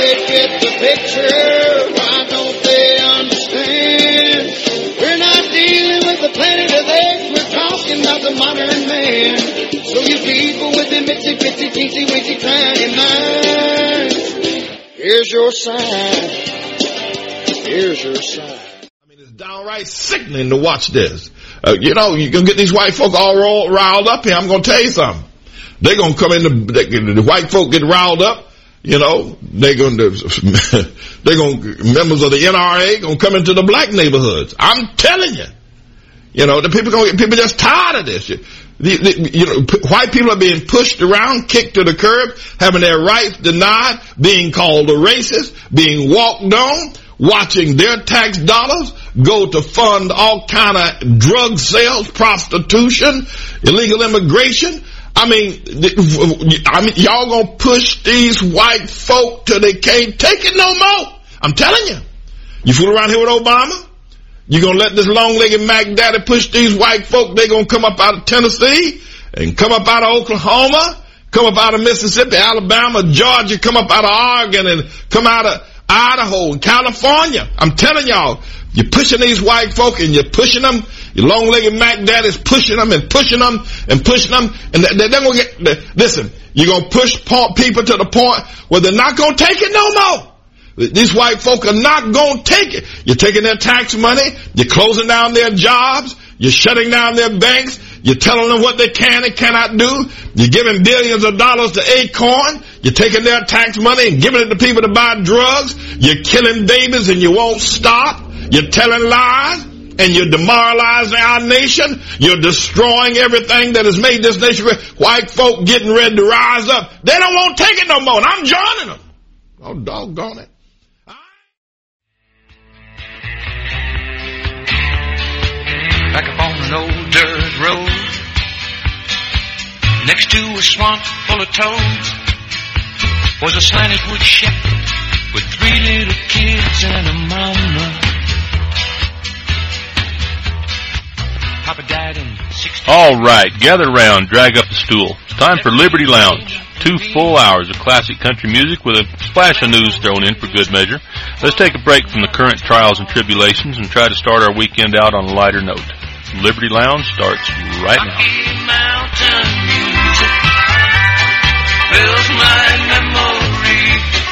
they get the picture? Why don't they understand? We're not dealing with the planet of apes. We're talking about the modern man. So you people with the mitsy bitsy teensy weensy tiny minds, here's your sign. Here's your sign. I mean, it's downright sickening to watch this. You know, you can get these white folk all riled up here. I'm going to tell you something. They're going to come in, the white folk get riled up. You know, members of the NRA going to come into the black neighborhoods. I'm telling you. You know, the people just tired of this. White people are being pushed around, kicked to the curb, having their rights denied, being called a racist, being walked on, watching their tax dollars go to fund all kind of drug sales, prostitution, illegal immigration. I mean, y'all gonna push these white folk till they can't take it no more. I'm telling you. You fool around here with Obama? You gonna let this long-legged Mac Daddy push these white folk? They gonna come up out of Tennessee and come up out of Oklahoma, come up out of Mississippi, Alabama, Georgia, come up out of Oregon and come out of Idaho and California. I'm telling y'all, you're pushing these white folk and you're pushing them. Your long-legged Mac Daddy's pushing them and pushing them and pushing them. And they're gonna listen, you're gonna push people to the point where they're not gonna take it no more. These white folk are not going to take it. You're taking their tax money. You're closing down their jobs. You're shutting down their banks. You're telling them what they can and cannot do. You're giving billions of dollars to Acorn. You're taking their tax money and giving it to people to buy drugs. You're killing babies and you won't stop. You're telling lies and you're demoralizing our nation. You're destroying everything that has made this nation great. White folk getting ready to rise up. They don't want to take it no more, and I'm joining them. Oh, doggone it. Back up on an old dirt road, next to a swamp full of toads, was a slanted wood shack with 3 little kids and a mama. Papa died in 16. All right, gather round, drag up the stool. It's time for Liberty Lounge. 2 full hours of classic country music with a splash of news thrown in for good measure. Let's take a break from the current trials and tribulations and try to start our weekend out on a lighter note. Liberty Lounge starts right now. Rocky Mountain music fills my memory.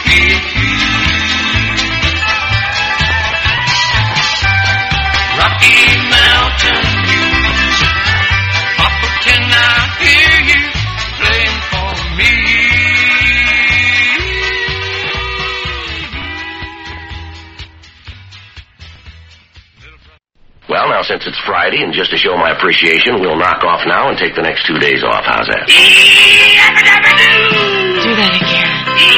Rocky Mountain music, Papa, can I hear you playing for me? Well, now, since it's Friday, and just to show my appreciation, we'll knock off now and take the next 2 days off. How's that? Do that again.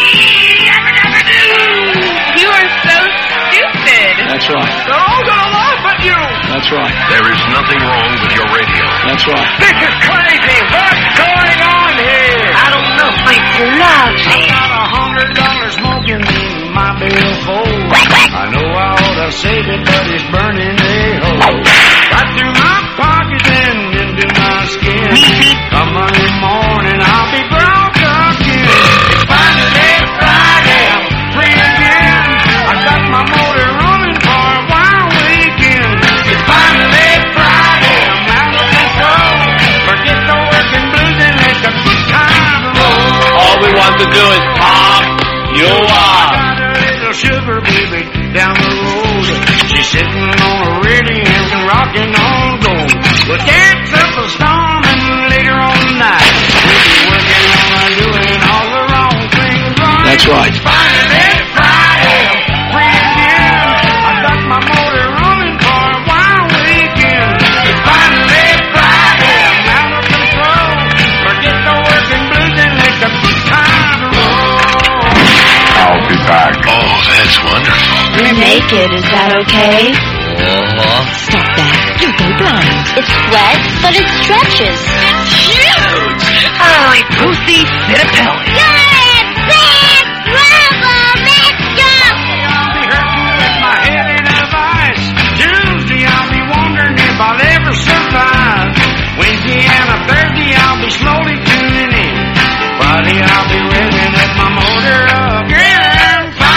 You are so stupid. That's right. They're all gonna laugh at you. That's right. There is nothing wrong with your radio. That's right. This is crazy. What's going on here? I don't know. It's lovely. I got $100 smoking in my billfold. I know I ought to save it, but it's burning a hole. Right through my pocket and into my skin. Come Monday morning, I'll be broke again. It's finally Friday, I'm free again. I got my motor running for a wild weekend. It's finally Friday, I'm out of control. Forget the working blues and let the good time roll. All we want to do is pop you up. Sugar baby down the road, she's sitting on a railing and rocking on gold. We'll dance up a storm and later on tonight we'll be working on doing all the wrong things right. That's right. It's finally Friday, I'm free again. I got my motor running for a wild weekend. It's finally Friday, I'm out of control. Forget the working blues and let the good times roll. I'll be back. Oh, that's wonderful. You're naked, is that okay? Stop that. You'll go blind. It's wet, but it stretches. It's huge! Holy pussy, sit a pill. Good! Big! Bravo! Let's go! I'll be hurting with my head in a vice. Tuesday I'll be wondering if I'll ever survive. Wednesday and a Thursday I'll be slowly tuning in. Friday I'll be revving up my motor again.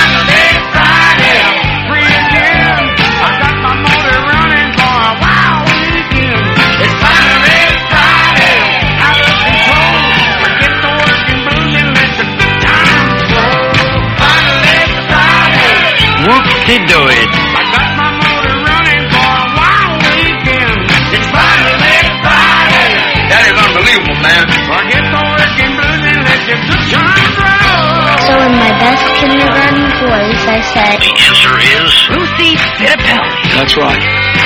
to do it. I got my motor running for a wild weekend. It's Friday. That is unbelievable, man. Forget the working blues and let your good times roll. So in my best kindergarten voice, I said, The answer is Ruthie Fittipaldi. That's right.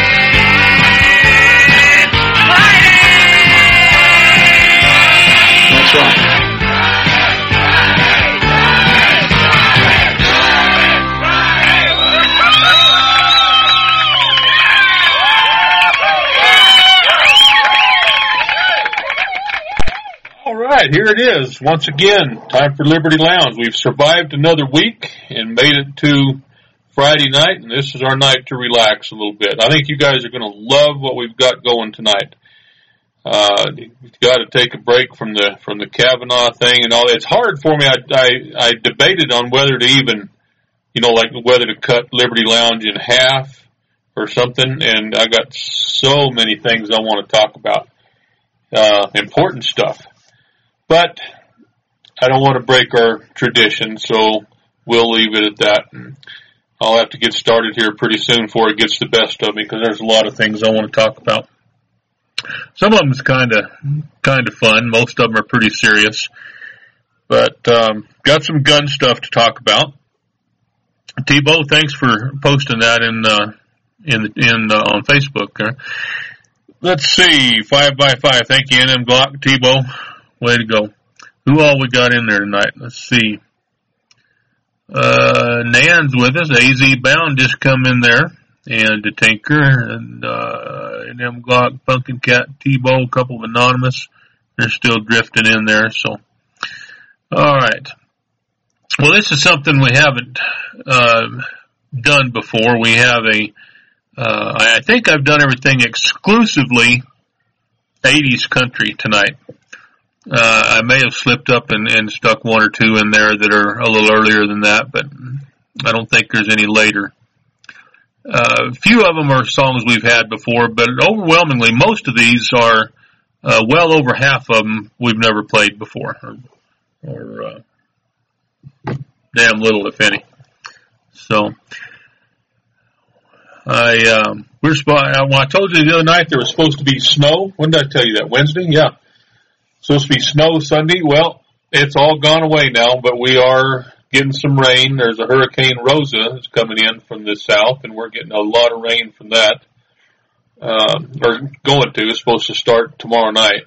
That's right. All right, here it is. Once again, time for Liberty Lounge. We've survived another week and made it to Friday night, and this is our night to relax a little bit. I think you guys are going to love what we've got going tonight. You've got to take a break from the Kavanaugh thing and all that. It's hard for me. I debated on whether to even, like whether to cut Liberty Lounge in half or something, and I got so many things I want to talk about. Important stuff. But I don't want to break our tradition, so we'll leave it at that. And I'll have to get started here pretty soon before it gets the best of me, because there's a lot of things I want to talk about. Some of them's kind of fun. Most of them are pretty serious. But got some gun stuff to talk about. T-Bo, thanks for posting that on Facebook. Let's see, 5x5. Thank you, NM Glock. T-Bo, way to go. Who all we got in there tonight? Let's see. Nan's with us. AZ Bound just come in there. And the Tinker, and NM Glock, Pumpkin Cat, T-Bo, a couple of anonymous. They're still drifting in there, so. All right. Well, this is something we haven't done before. We have I think I've done everything exclusively 80s country tonight. I may have slipped up and stuck one or two in there that are a little earlier than that, but I don't think there's any later. A few of them are songs we've had before, but overwhelmingly, most of these are, well over half of them we've never played before, or damn little, if any. So, I told you the other night there was supposed to be snow. When did I tell you that? Wednesday? Yeah. Supposed to be snow Sunday. Well, it's all gone away now, but we are getting some rain. There's a Hurricane Rosa that's coming in from the south, and we're getting a lot of rain from that. Or going to. It's supposed to start tomorrow night.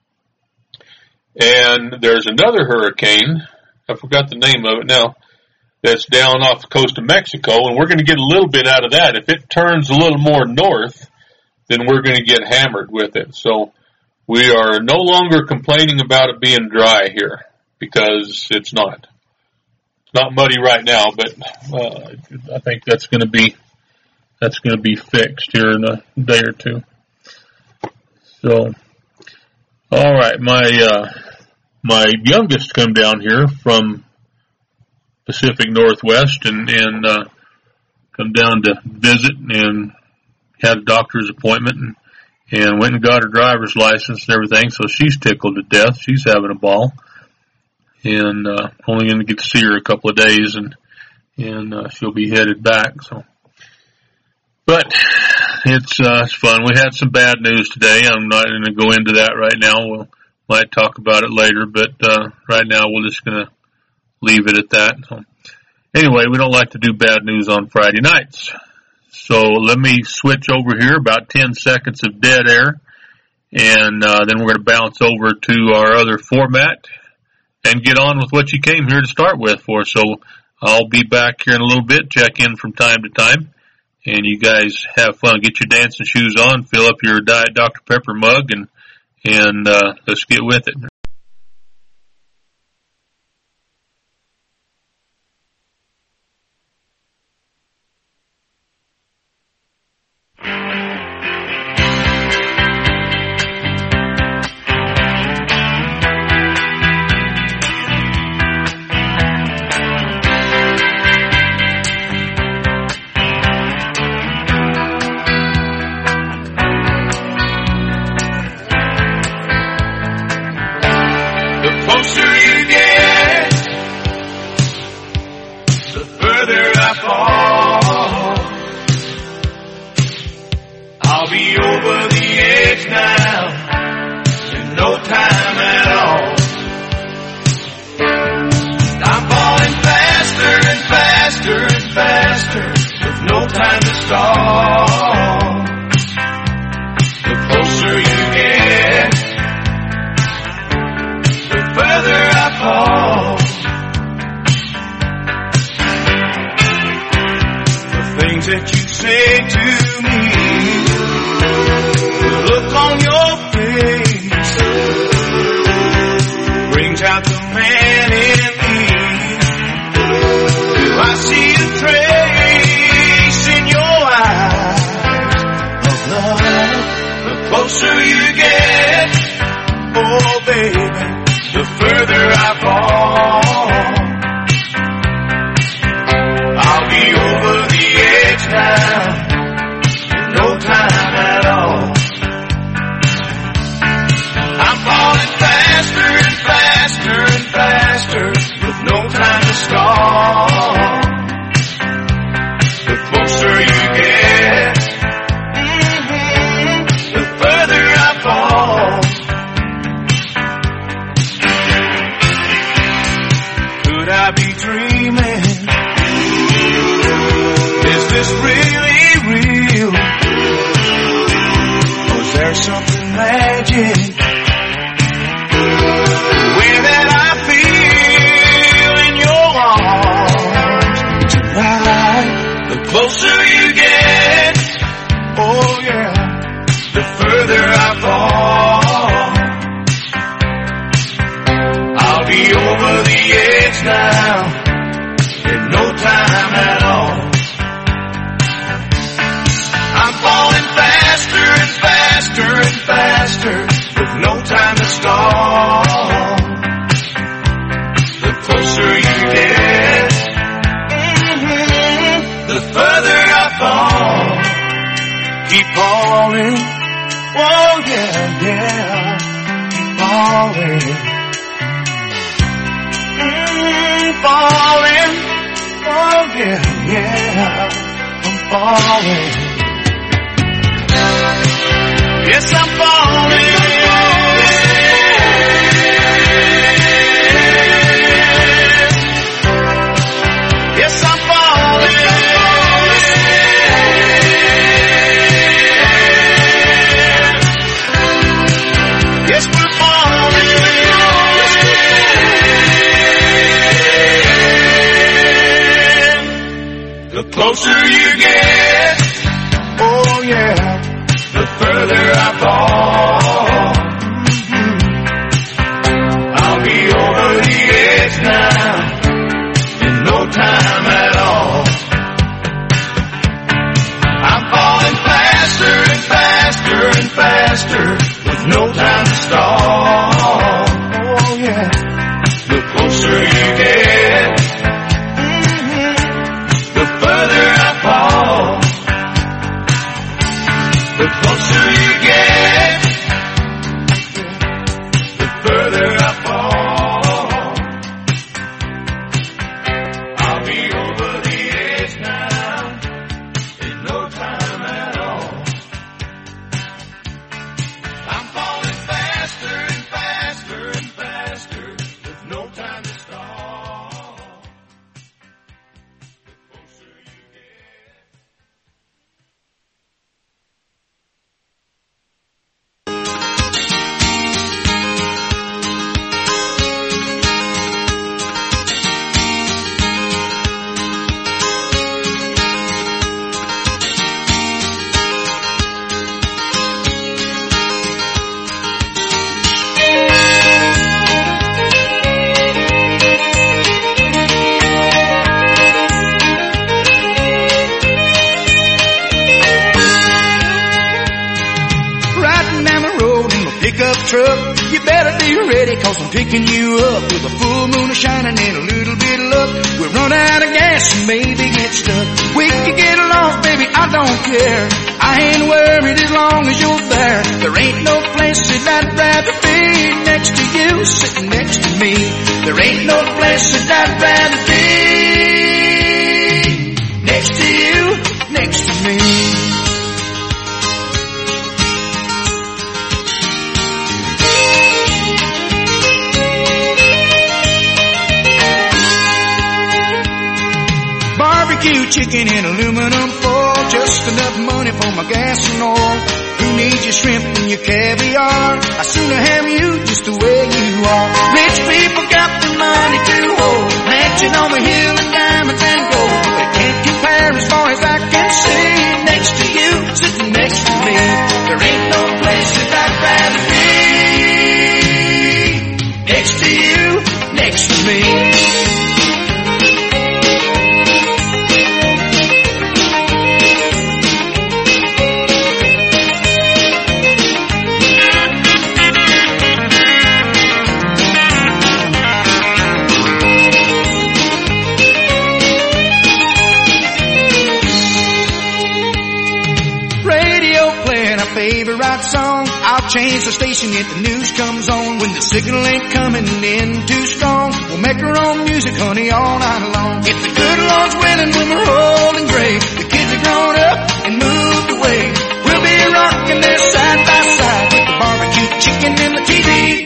And there's another hurricane. I forgot the name of it now. That's down off the coast of Mexico, and we're going to get a little bit out of that. If it turns a little more north, then we're going to get hammered with it. So we are no longer complaining about it being dry here, because it's not. It's not muddy right now, but I think that's going to be fixed here in a day or two. So, all right, my youngest come down here from Pacific Northwest and come down to visit and had a doctor's appointment and went and got her driver's license and everything. So she's tickled to death. She's having a ball, and only going to get to see her a couple of days, and she'll be headed back. So, but it's fun. We had some bad news today. I'm not going to go into that right now. We might talk about it later, but right now we're just going to leave it at that. So, anyway, we don't like to do bad news on Friday nights. So let me switch over here, about 10 seconds of dead air, and then we're going to bounce over to our other format and get on with what you came here to start with for. So I'll be back here in a little bit, check in from time to time, and you guys have fun. Get your dancing shoes on, fill up your Diet Dr. Pepper mug, and let's get with it. that you say to me, the look on your face brings out the man in me. Do I see a trace in your eyes of love? The closer you get, oh baby, the further I fall. I'll be over the edge now, in no time at all. I'm falling faster and faster and faster, with no time to stall. The closer you get, the further I fall. Could I be dreaming? Is this really real? Or is there something magic? The way that I feel in your arms tonight. The closer you get, oh yeah, the further I fall. I'll be over the edge now, in no time at all. I'm falling faster and faster and faster, with no time to stall. The closer you get, the further I fall. Keep falling, oh yeah, yeah, keep falling. Falling, oh yeah, yeah, I'm falling. Yes, I'm falling. Yes, I'm falling. Yes, we're falling. The closer you get, oh yeah, the further I fall. I'll be over the edge now, in no time at all. I'm falling faster and faster and faster, with no time to stall. Oh yeah, the closer you get, the further I fall. The closer you get, the further I fall. I'll be over the edge now, in no time at all. I'm falling faster and faster and faster, with no time to stall. The closer you get. Riding down the road in my pickup truck. You better be ready, cause I'm picking you up with a full moon shining and a little bit of luck. We'll run out of gas and maybe get stuck. We can get lost, baby, I don't care. I ain't worried as long as you're there. There ain't no place that I'd rather be next to you, sitting next to me. There ain't no place that I'd rather be next to you, next to me. Barbecue chicken in aluminum foil, just enough money for my gas and oil. Who needs your shrimp and your caviar? I'd sooner have you just the way you are. Rich people got the money to hold, mansion on the hill and diamonds and gold. They can't compare as far as I can see. I'll change the station if the news comes on. When the signal ain't coming in too strong, we'll make our own music, honey, all night long. If the good Lord's willing when we're old and gray, the kids are grown up and moved away, we'll be rocking there side by side with the barbecue chicken and the TV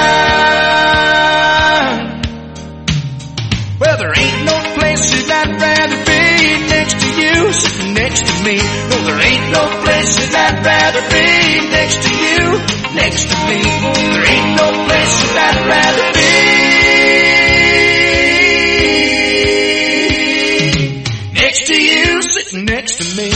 guide. Well, there ain't no places I'd rather be next to you, sitting next to me. No, there ain't no places I'd rather be next to you, next to me. There ain't no places I'd rather be next to you, sitting next to me.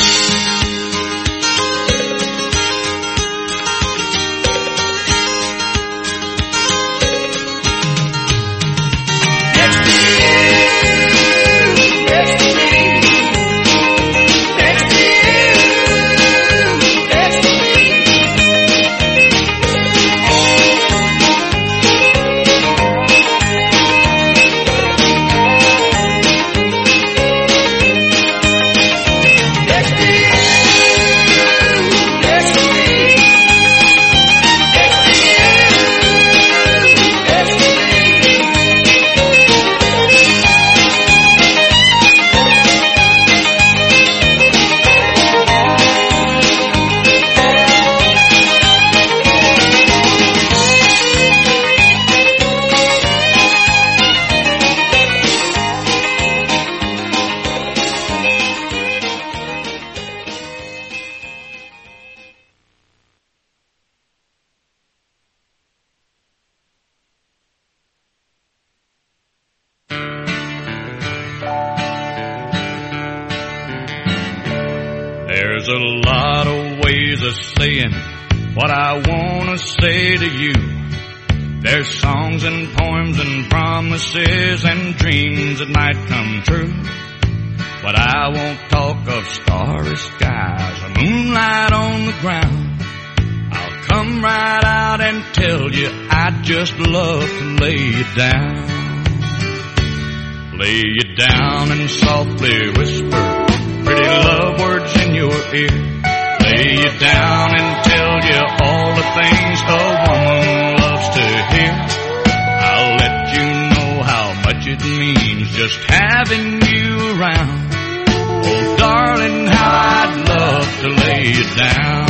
There's a lot of ways of saying what I want to say to you. There's songs and poems and promises and dreams that might come true. But I won't talk of starry skies or moonlight on the ground. I'll come right out and tell you I'd just love to lay you down. Lay you down and softly whisper pretty love words in your ear. Lay you down and tell you all the things a woman loves to hear. I'll let you know how much it means just having you around. Oh, darling, how I'd love to lay you down.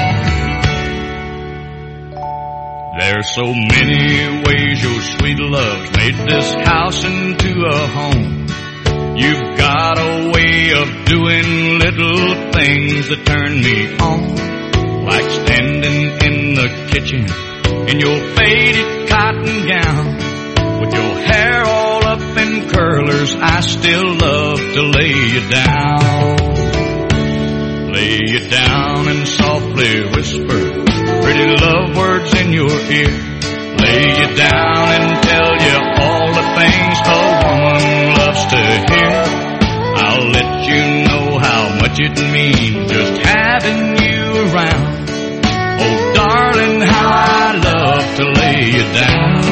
There's so many ways your sweet love's made this house into a home. You've got a way of doing little things that turn me on, like standing in the kitchen in your faded cotton gown, with your hair all up in curlers. I still love to lay you down. Lay you down and softly whisper pretty love words in your ear. Lay you down and tell you all the things a woman loves to hear. I'll let you know how much it means just having you around. Oh, darling, how I love to lay you down.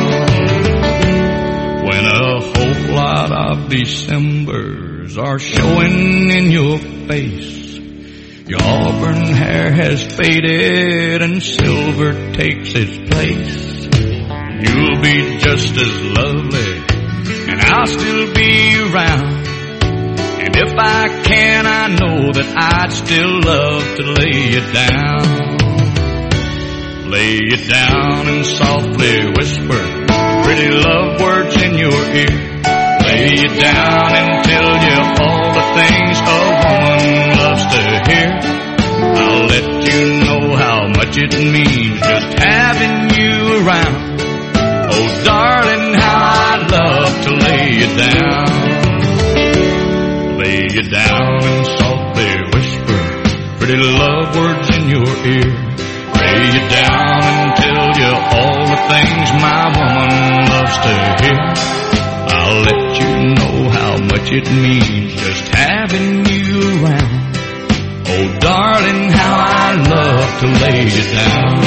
When a whole lot of Decembers are showing in your face, your auburn hair has faded and silver takes its place. You'll be just as lovely, and I'll still be around. And if I can, I know that I'd still love to lay you down. Lay you down and softly whisper pretty love words in your ear. Lay you down and tell you all the things a woman loves to hear. I'll let you know how much it means just having you around. Oh, darling, how I'd love to lay you down. Lay you down and softly whisper pretty love words in your ear. Lay you down and tell you all the things my woman loves to hear. I'll let you know how much it means just having you around. Oh, darling, how I love to lay you down.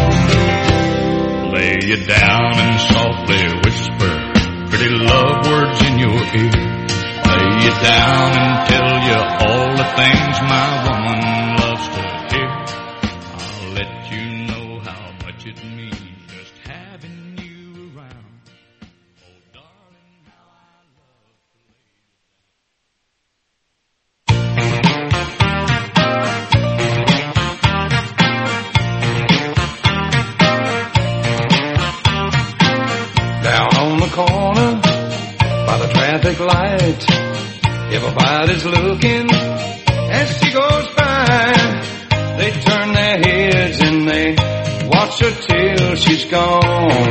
Lay you down and softly whisper pretty love words in your ear. Lay you down and tell you all the things my woman loves to hear. I'll let you know how light. Everybody's looking as she goes by. They turn their heads and they watch her till she's gone.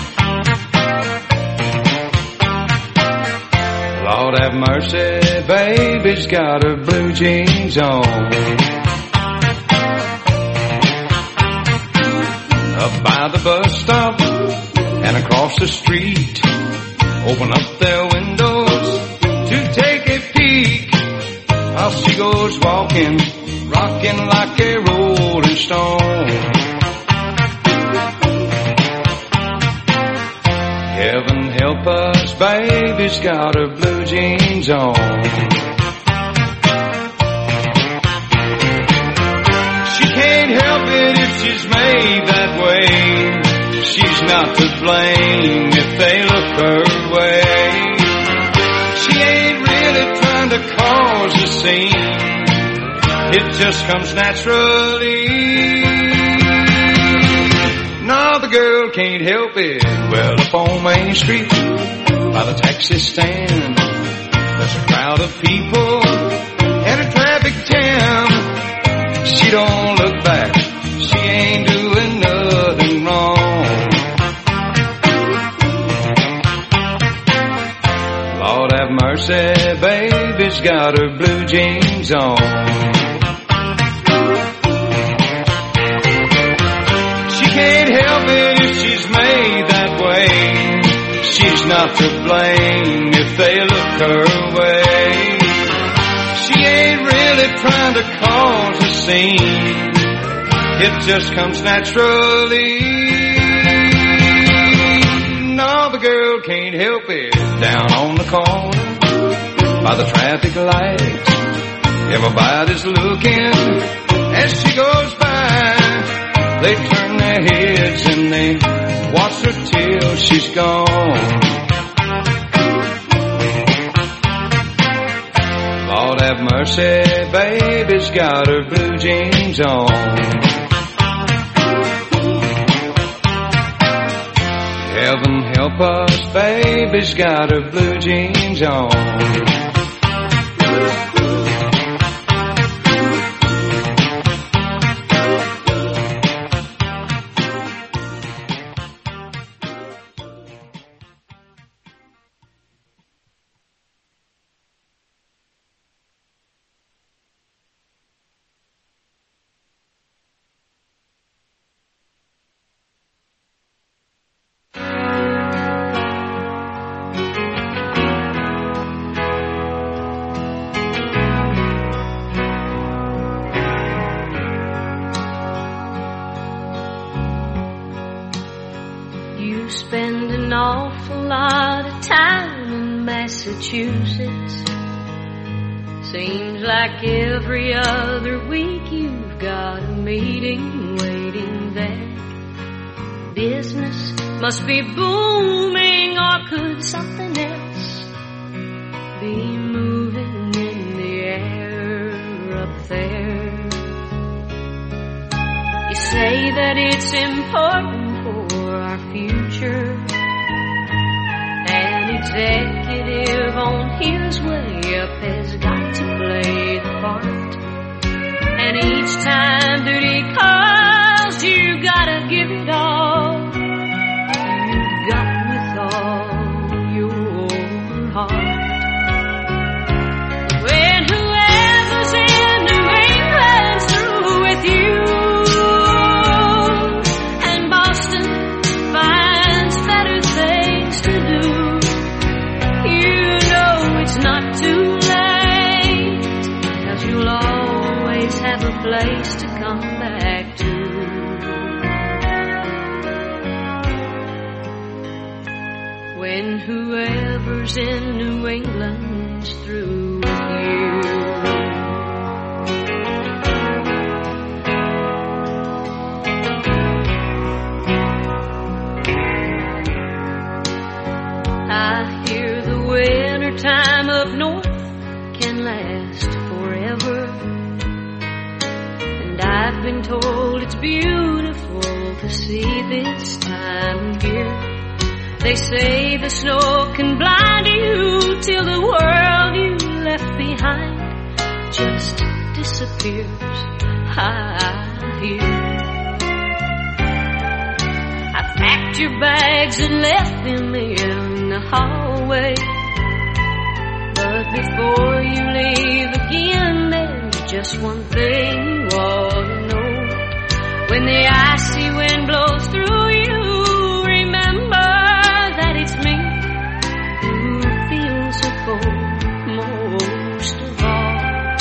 Lord have mercy, baby's got her blue jeans on. Up by the bus stop and across the street, open up their windows to take a peek. While she goes walking, rocking like a rolling stone. Heaven help us, baby's got her blue jeans on. She can't help it if she's made that way. She's not to blame if they look her way. She ain't really trying to cause a scene. It just comes naturally. No, the girl can't help it. Well, up on Main Street, by the taxi stand, there's a crowd of people and a traffic jam. She don't look back. She ain't doing nothing wrong. Lord have mercy, baby's got her blue jeans on. She can't help it if she's made that way. She's not to blame if they look her way. She ain't really trying to cause a scene. It just comes naturally. No, the girl can't help it. Down on the corner, by the traffic light, everybody's looking as she goes by. They turn their heads and they watch her till she's gone. Lord have mercy, baby's got her blue jeans on. Heaven help us, baby's got her blue jeans on. Massachusetts. Seems like every other week you've got a meeting waiting there. Business must be booming, or could something else be moving in the air up there? You say that it's important for our future. An executive on his way up has got to play the part. And each time that he calls, you gotta give it all. You've got with all your heart. When whoever's in New England's through with you, and Boston finds better things to do, it's not too late, 'cause you'll always have a place to come back to. When whoever's in New England's through with you. I hear the winter time up north can last forever, and I've been told it's beautiful to see this time of year. They say the snow can blind you till the disappears. I hear. I packed your bags and left them in the hallway. But before you leave again, there's just one thing you ought to know. When the icy wind blows through you, remember that it's me who feels the cold most of all.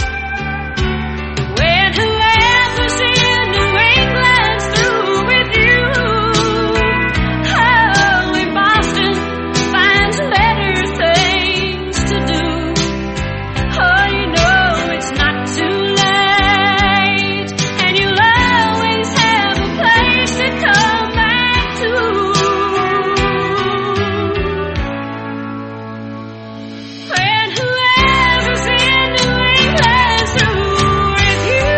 When whoever's in New England's through with you, oh, in Boston finds better things to do. Oh, you know it's not too late, and you'll always have a place to come back to. When whoever's in New England's through with you.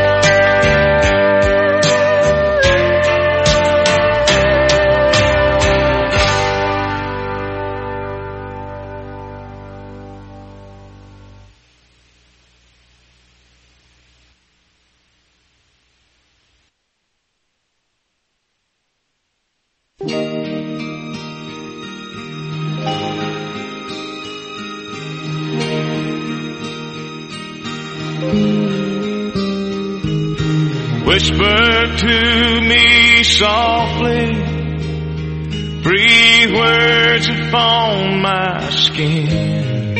Whisper to me softly, breathe words upon my skin.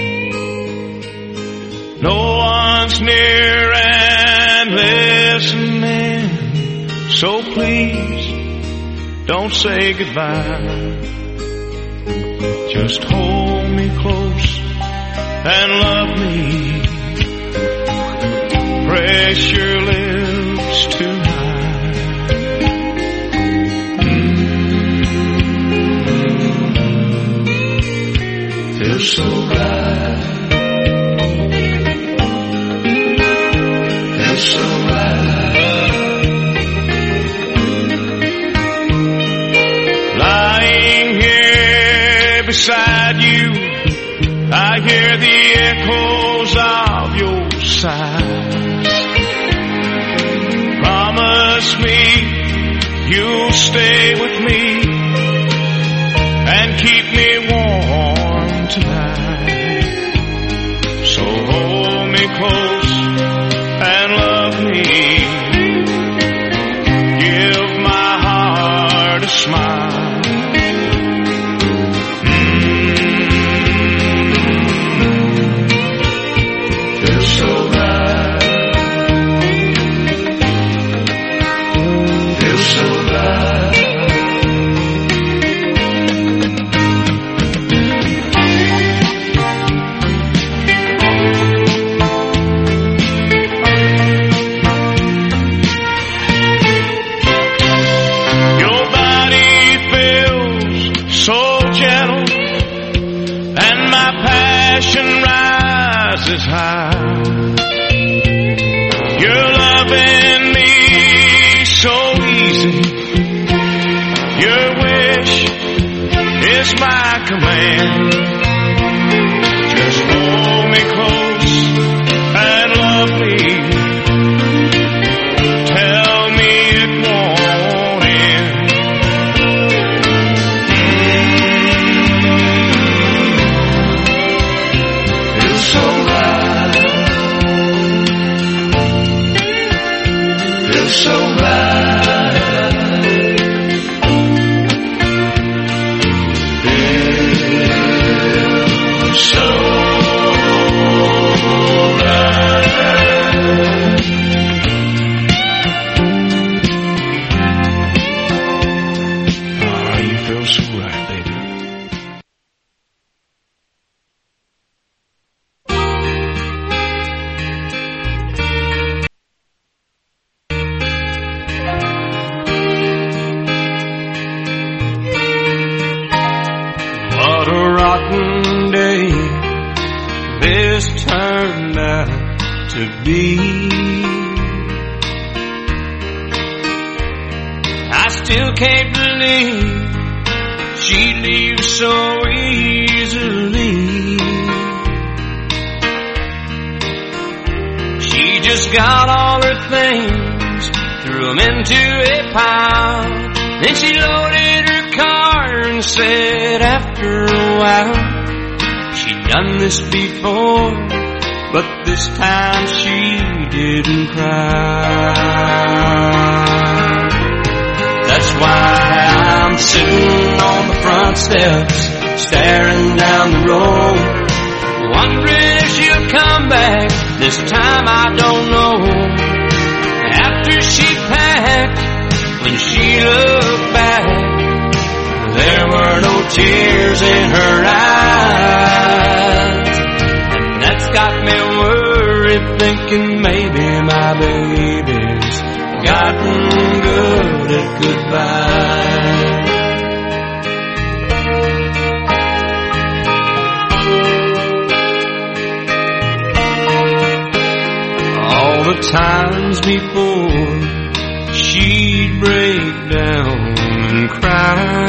No one's near and listening, so please don't say goodbye. Just hold me close and love me. Press your lips to mine. Feels so right. Feels so right. Lying here beside you, I hear the echoes of your sighs. Promise me you'll stay with me and keep me warm tonight. So hold me close and love me. Give my heart a smile. Feels so right. Feels so right. Your body feels so gentle, and my passion rises high. You're loving me so easy. Your wish is my command. Just hold me close and love me. Tell me it won't end. Feels so right. Feels so right. Feels so right. Oh, you feel so right, baby. What a rotten day this turned out to be. I still can't believe she leaves so easily. She just got all her things, threw them into a pile. Then she loaded her car and said after a while, she'd done this before, but this time she didn't cry. That's why I'm sitting on the front steps, staring down the road, wondering if she'll come back. This time I don't know. After she packed, when she looked back, there were no tears in her eyes. And that's got me worried, thinking maybe my baby's gotten good at goodbye. All the times before, she'd break down and cry.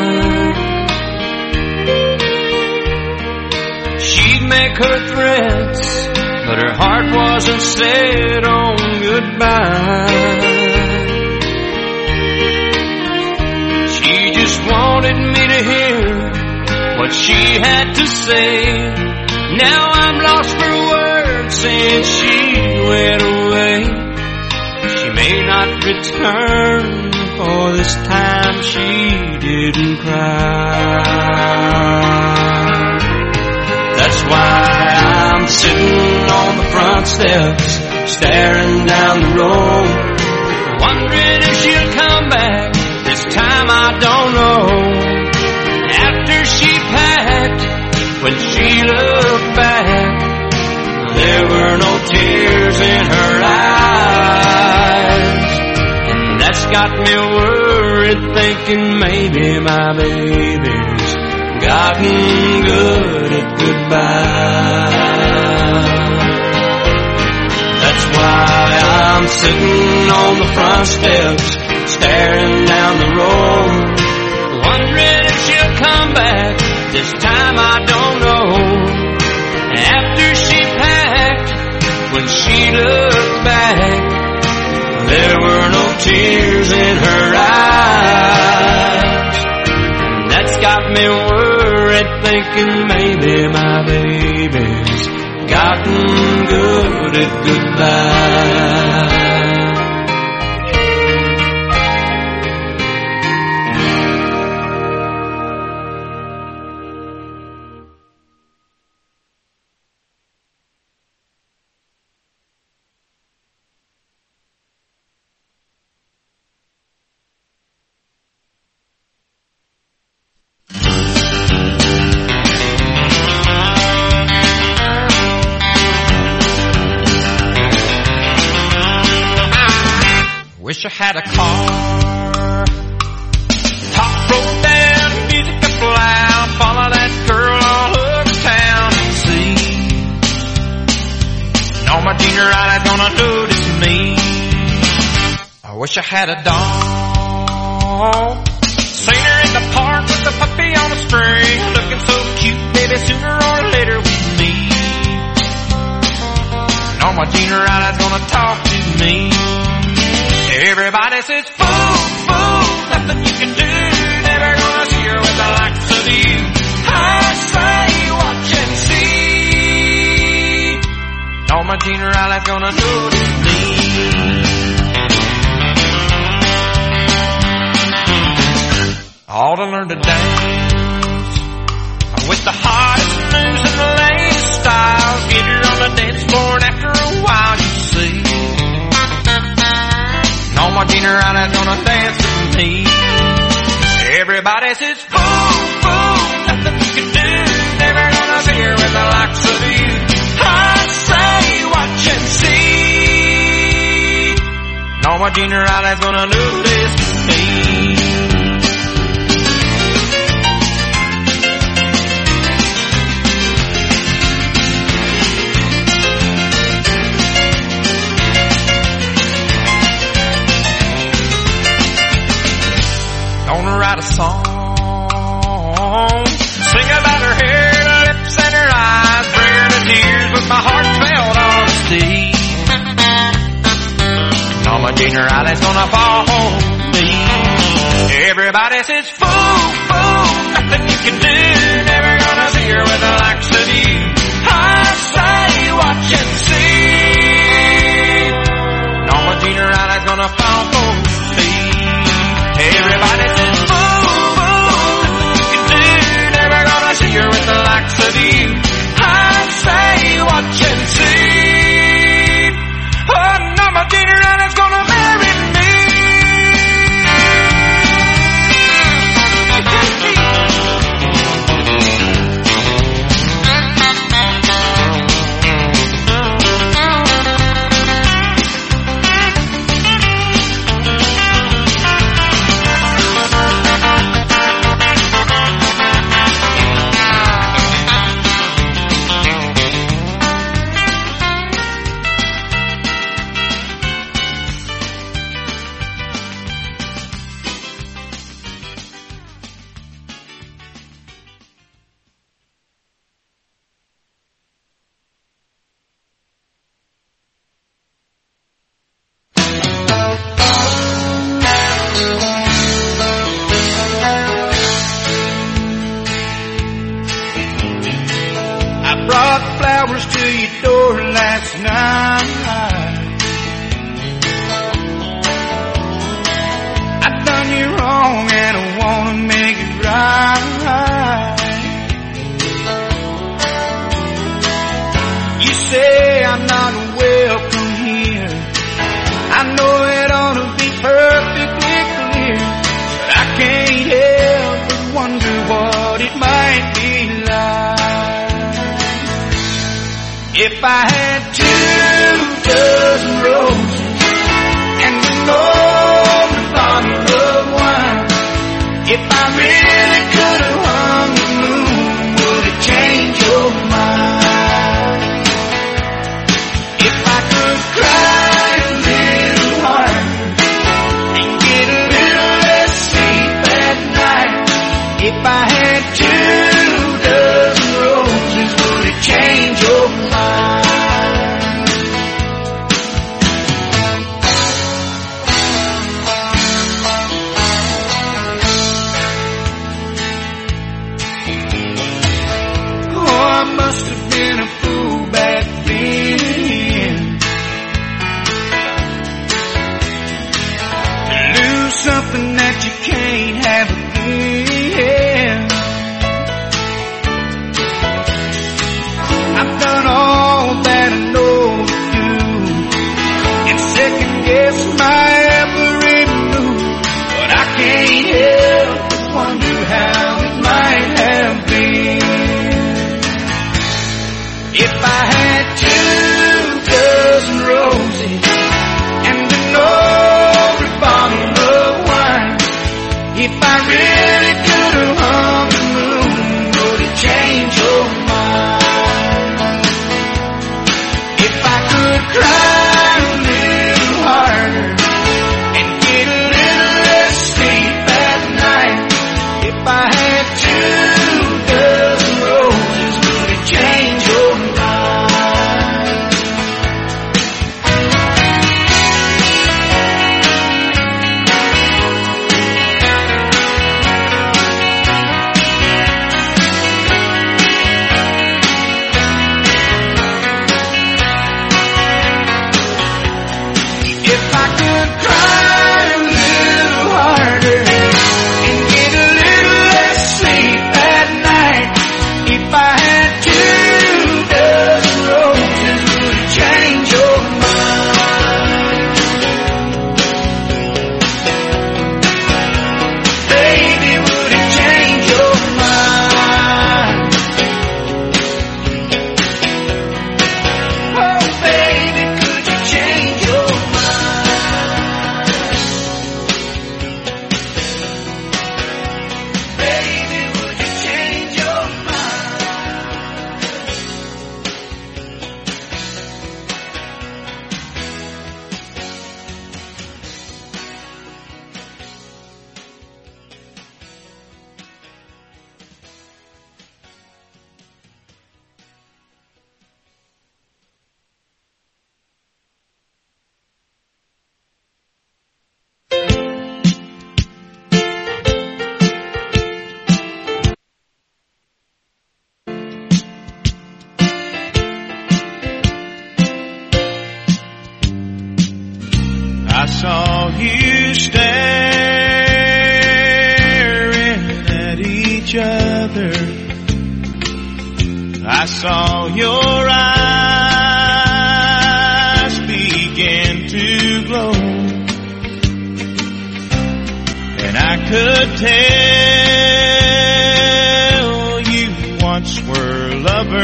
She'd make her threats, but her heart wasn't set on goodbye. She just wanted me to hear what she had to say. Now I'm lost for words since she went away. She may not return, for this time she didn't cry. That's why I'm sitting on the front steps, staring down the road, wondering if she'll come back. This time I don't know. After she packed, when she looked back, there were no tears in her eyes. And that's got me worried, thinking maybe my baby's gotten good at goodbye. That's why I'm sitting on the front steps, staring down the road, wondering if she'll come back. This time I don't know. After she packed, when she looked back, there were no tears in her eyes. And that's got me worried, thinking maybe my baby's gotten good at goodbye. Wish I had a car, top rolled down, music up loud, follow that girl all over town and see. No, my junior eyes gonna notice me. I wish I had a dog, seen her in the park with a puppy on a string, looking so cute, baby, sooner or later we meet. No, my junior eyes gonna talk to me. Everybody says, fool, fool, nothing you can do, never gonna see her with the likes of you. I say, watch and see. All my junior eyes gonna notice me. All to learn to dance with the hottest moves and the latest styles. Get her on the dance floor and after a while you see. No more junior eyes gonna dance with me. Everybody says, fool, fool, nothing you can do, never gonna see her with the likes of you. I say, watch and see. No more junior eyes gonna notice me. Gonna write a song, sing about her hair, her lips and her eyes, bring her to tears with my heartfelt honesty. Mama Jean Riley's gonna fall on me. Everybody says, fool, fool, nothing you can do. Never gonna see her with the likes of you. I say, watch and see. Mama Jean Riley's gonna fall on me. Everybody says, fool, fool, nothing you can do. Never gonna see her with the likes of you. I say, watch and see. Oh, Mama Jean Riley's gonna marry me. If I had 2 dozen roses and a golden bottle of wine, if I really could have hung the moon, would it change your mind? If I could cry a little harder and get a little less sleep at night, if I had 2 dozen roses, would it change your mind? saw you staring at each other. I saw your eyes begin to glow, and I could tell you once were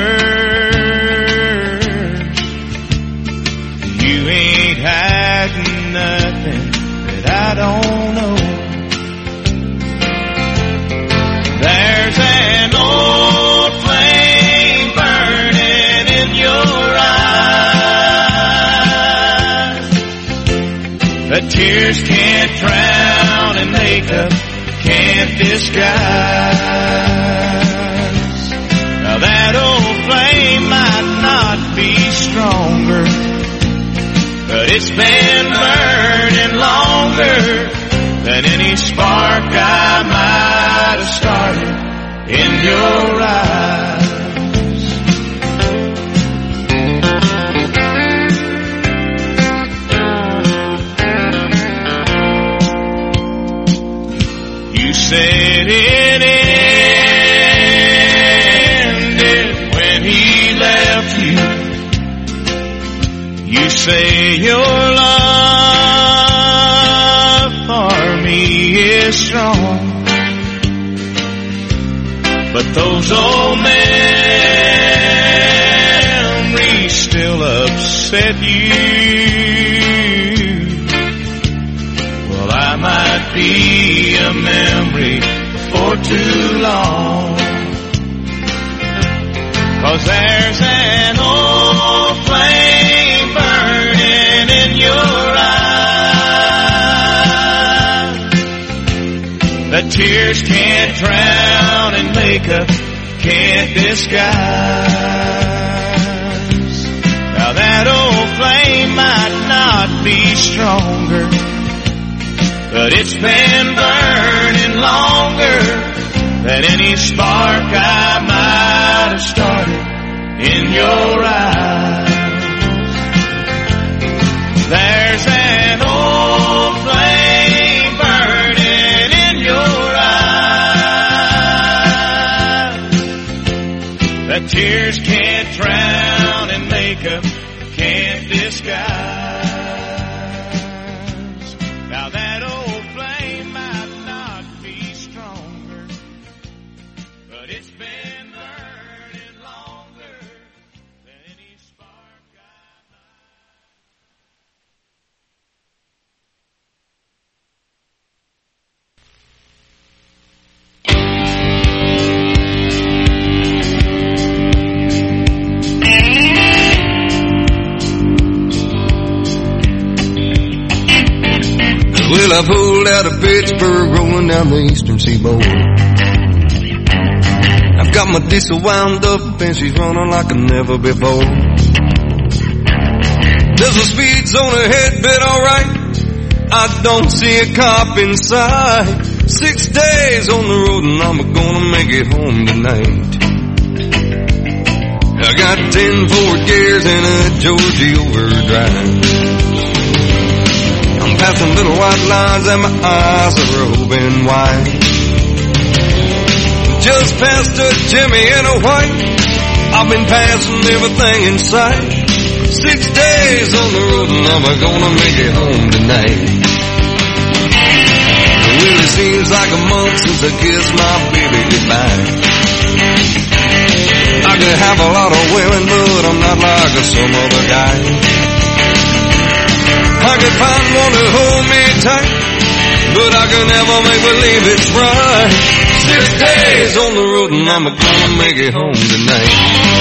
lovers. You ain't had nothing that I don't know. There's an old flame burning in your eyes that tears can't drown and makeup can't disguise. Now that old flame might not be stronger, but it's been burning longer than any spark I might have started in your eyes. You said it ended when he left you. You say your love for me is strong, but those old memories still upset you. Well, I might be a memory for too long, 'cause there's an old flame burning in your eyes that tears can't drown and makeup can't disguise. Now that old flame might not be stronger, but it's been burning longer than any spark I might have started in your eyes. There's an old flame burning in your eyes that tears can't drown and makeup can't disguise. Now that old flame might not be stronger, but it's been burning longer than any spark I might. Well, I pulled out of Pittsburgh, rolling down the eastern seaboard. I've got my diesel wound up and she's running like never before. There's a speed zone ahead, but alright, I don't see a cop inside. 6 days on the road and I'm gonna make it home tonight. I got 10 Ford gears and a Georgia overdrive. I'm passing little white lines and my eyes are open wide. Just past a Jimmy and a white, I've been passing everything in sight. 6 days on the road and I'm gonna make it home tonight. Well, it seems like a month since I kissed my baby goodbye. I could have a lot of women, but I'm not like some other guy. I could find one to hold me tight, but I can never make believe it's right. 6 days on the road and I'm gonna make it home tonight.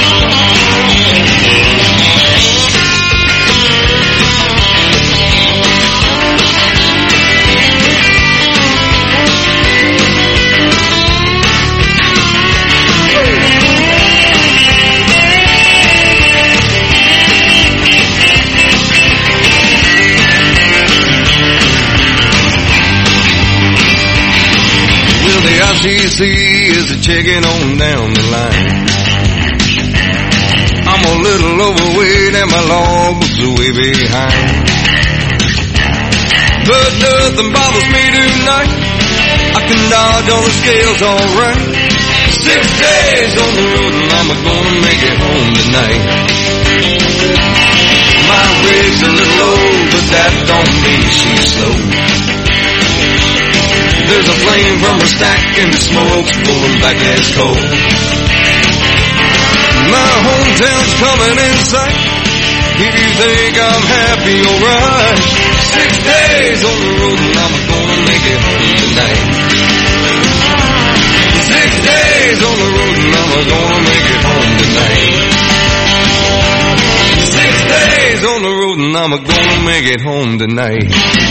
The ICC is a checking on down the line. I'm a little overweight and my log was way behind. but nothing bothers me tonight. I can dodge all the scales alright. 6 days on the road and I'm gonna make it home tonight. My rig's a little low, but that don't mean she's slow. There's a flame from her stack and the smoke's pulling back as coal. My hometown's coming in sight. If you think I'm happy, alright. 6 days on the road and I'm gonna make it home tonight. 6 days on the road and I'm gonna make it home tonight. 6 days on the road and I'm gonna make it home tonight.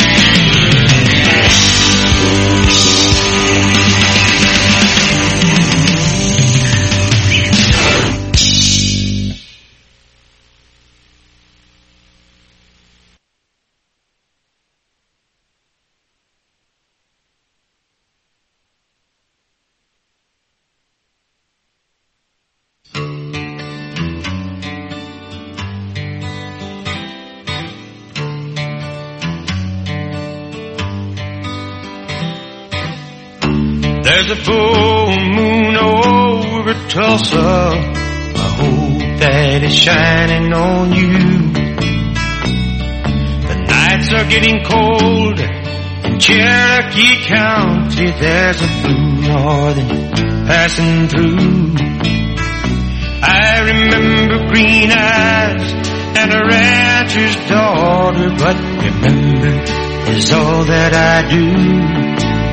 There's a full moon over Tulsa. I hope that it's shining on you. The nights are getting cold in Cherokee County. There's a blue northern passing through. I remember green eyes and a rancher's daughter, but remember is all that I do.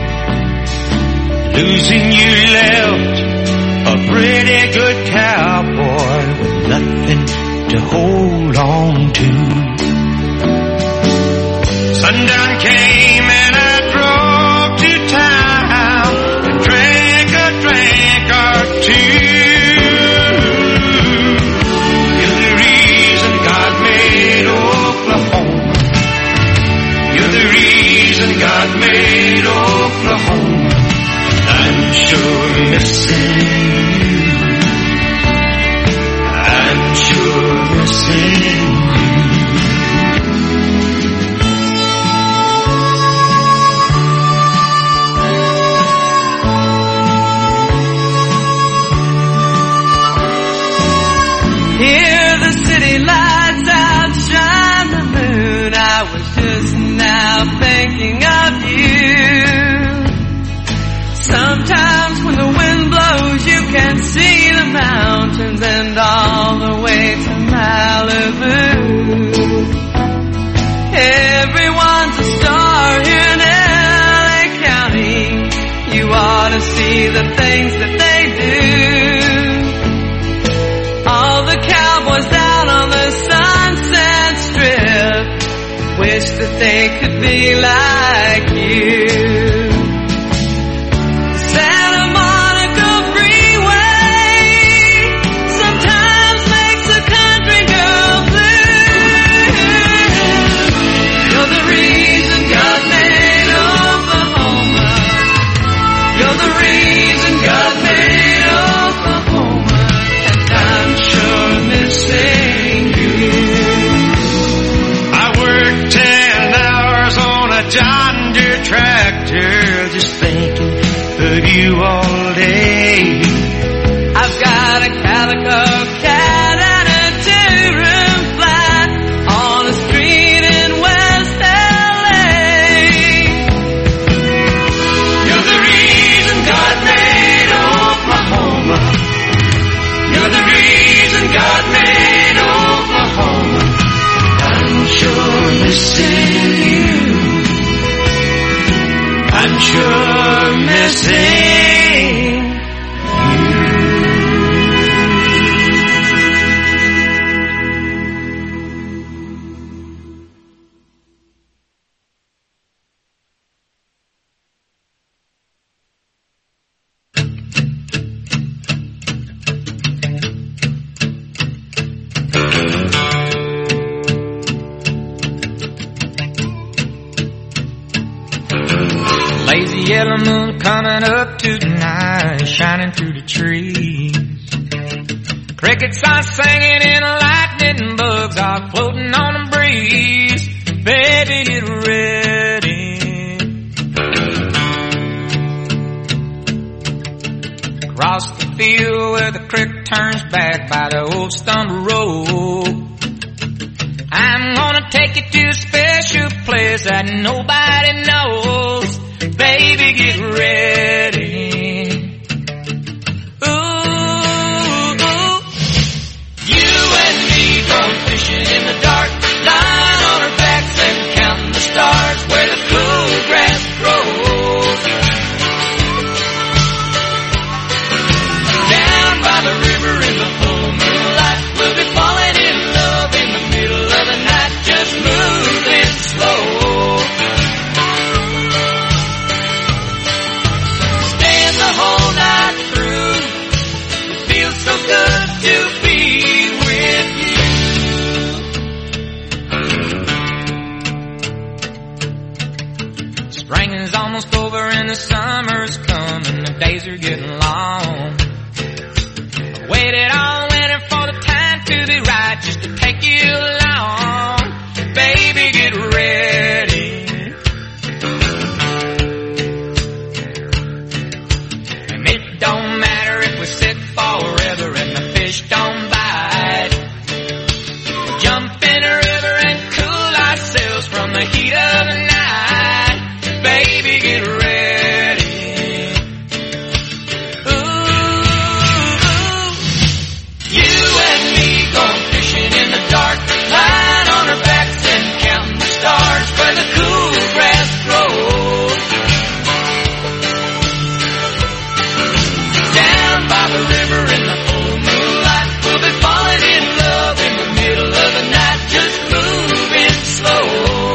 Losing you left a pretty good cowboy with nothing to hold on to. Sundown came and I drove to town and drank a drink or two. You're the reason God made Oklahoma. You're the reason God made Oklahoma. I'm sure missing you. I'm sure missing you. Hear the city lights outshine the moon. I was just now thinking of you. Sometimes when the wind blows you can see the mountains and all the way to Malibu. Everyone's a star here in LA County. You ought to see the things that they do. All the cowboys down on the Sunset Strip wish that they could be like you. Santa Monica Freeway sometimes makes a country girl blue. You're the reason God made Oklahoma. You're the reason God made Oklahoma. And I'm sure missing you. I worked 10 hours on a John Deere tractor just thinking of you all day. I've got a calico cat and a 2-room flat on a street in West LA. You're the reason God made Oklahoma. You're the reason God made Oklahoma. I'm sure missing you. I'm sure missing you. Lazy yellow moon coming up tonight, shining through the trees. Crickets are singing and lightning bugs are floating on the breeze. Baby, get ready field where the creek turns back by the old stumble road. I'm gonna take you to a special place that nobody knows. Baby, get ready. Ooh, you and me going fishing in the dark, lying on our backs and counting the stars where the cool grass grows. Down by the river in the full moonlight, we'll be falling in love in the middle of the night, just moving slow. Staying the whole night through, it feels so good to be with you. Spring is almost over and the summer's coming, the days are getting long. Waited all winter for the time to be right, just to take you along. Baby, get ready. And it don't matter if we sit forever and the fish don't bite. We'll jump in a river and cool ourselves from the heat of the night. Baby, get ready. Where the cool grass grows. Down by the river in the full moonlight, we'll be falling in love in the middle of the night, just moving slow.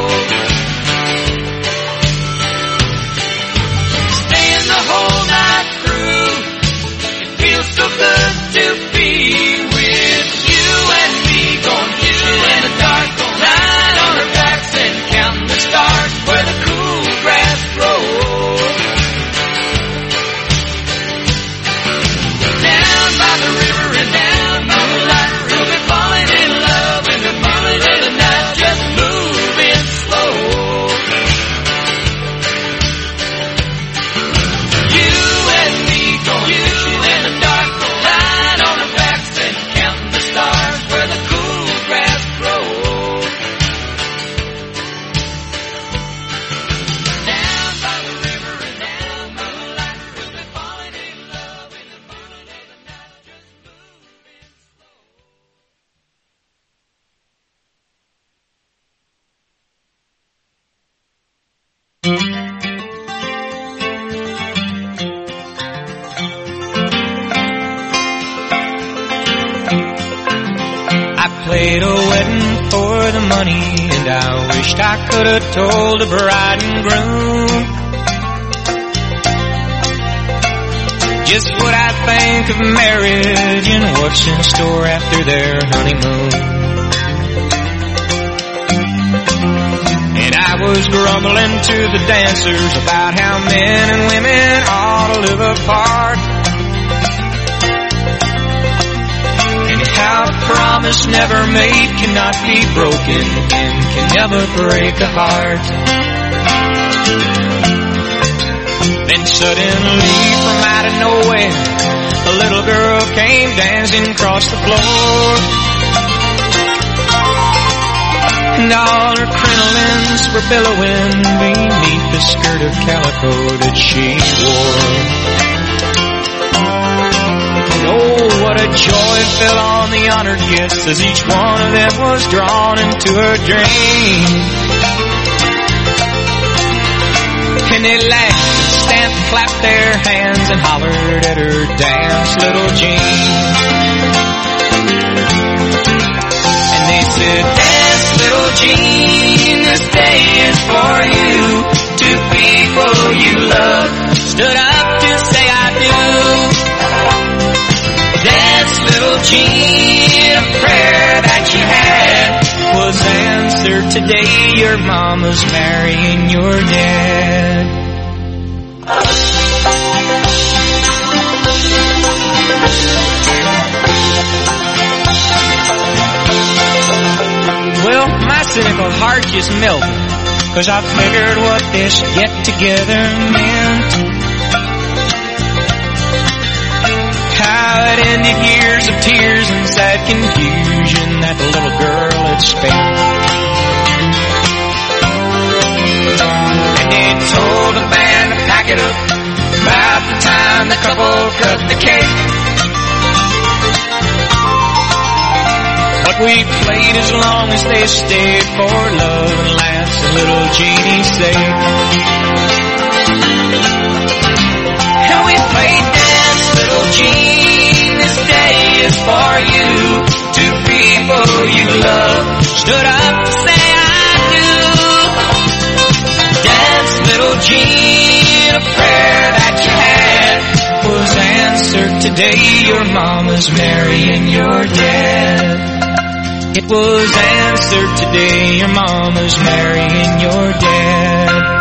Staying the whole night through, it feels so good to be with you and me, going fishing in the dark, lying on our backs and counting the stars where the cool grass grows. Down by the river and down by the light, we'll be falling in love in the middle of the night, just moving slow. You and me going fishing in the dark, lying on our backs and counting the stars where the cool grass grows. Down by the river and down by the light, we'll be falling in love in the middle of the night, just moving slow. I played a wedding for the money, and I wished I could have told the bride and groom just what I think of marriage and what's in store after their honeymoon. And I was grumbling to the dancers about how men and women ought to live apart, and how a promise never made cannot be broken and can never break a heart. Then suddenly from out of nowhere, a little girl came dancing across the floor, and all her crinolines were billowing beneath the skirt of calico that she wore. And oh, what a joy fell on the honored guests as each one of them was drawn into her dream. And they laughed, stamped, clapped their hands, and hollered at her dance, little Jean. And they said, dance, little Jean, this day is for you. Two people you love stood up to say I do. Dance, little Jean, a prayer that you had was answered today. Your mama's marrying your dad. Well, my cynical heart just melted, 'cause I figured what this get-together meant. how it ended years of tears and sad confusion that the little girl had spent. And they told the band to pack it up about the time the couple cut the cake. But we played as long as they stayed for love and laughs and little Jeannie's sake. And we played Dance Little Jean, this day is for you. Two people you love stood up to say I do. Dance Little Jean, a prayer that you had was answered today. Your mama's marrying your dad. It was answered today. Your mama's marrying your dad.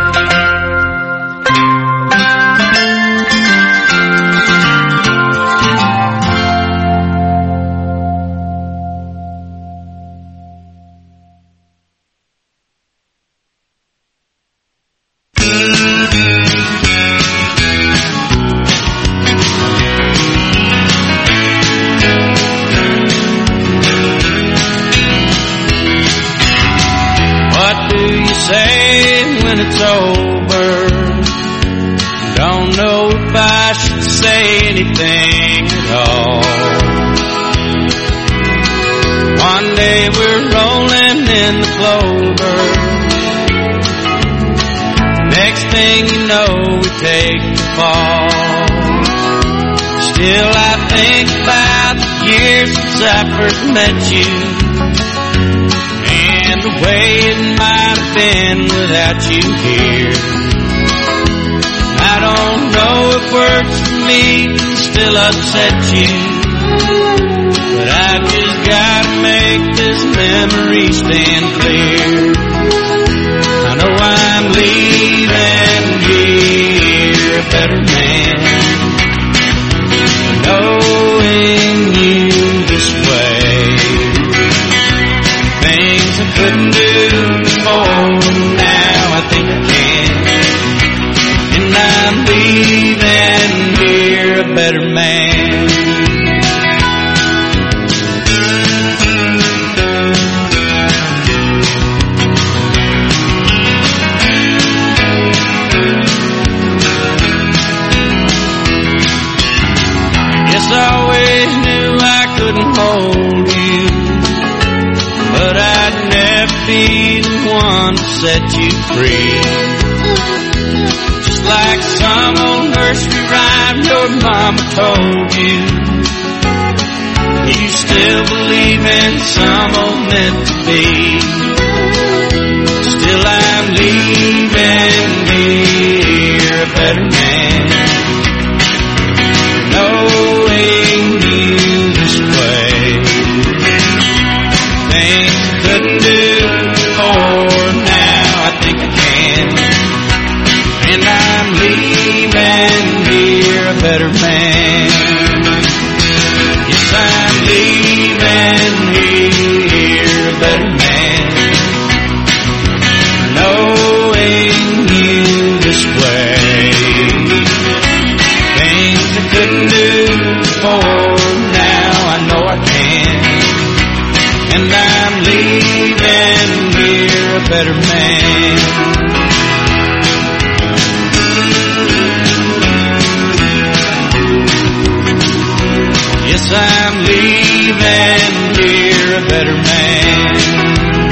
It's over. Don't know if I should say anything at all. One day we're rolling in the clover. Next thing you know, we take the fall. Still I think about the years since I first met you, and the way it might have been without you here. I don't know if words for me can still upset you, but I've just gotta make this memory stand clear. I know I'm leaving here a better man, knowing you this way. Things I couldn't do before, now I think I can. And I'm leaving here a better man. Guess I always knew I couldn't hold you, but I'd never be the one to set you free. Just like some old nursery rhyme your mama told you, you still believe in some old meant to be. Still I'm leaving here a better man, knowing you this way. Things I couldn't do before, now I think I can. And I'm leaving here a better man. Yes, I'm leaving here a better man, knowing you this way. Things I couldn't do before, now I know I can. And I'm leaving here a better man. Yes, I'm leaving here a better man.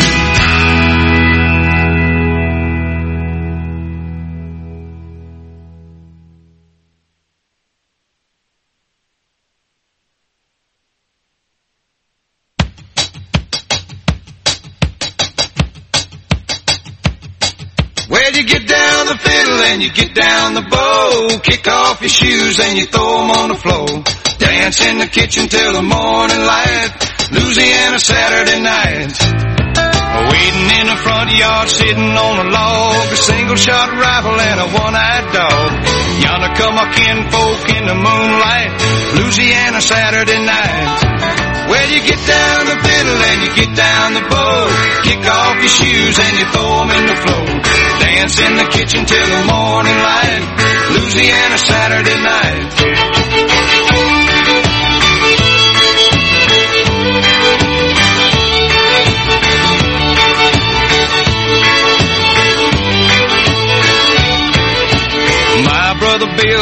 Well, you get down the fiddle and you get down the bow, kick off your shoes and you throw them on the floor. Dance in the kitchen till the morning light, Louisiana Saturday night. Waiting in the front yard, sitting on a log, a single-shot rifle and a one-eyed dog. Yonder come our kinfolk in the moonlight, Louisiana Saturday night. Well, you get down the fiddle and you get down the bow, kick off your shoes and you throw them in the floor. Dance in the kitchen till the morning light, Louisiana Saturday night.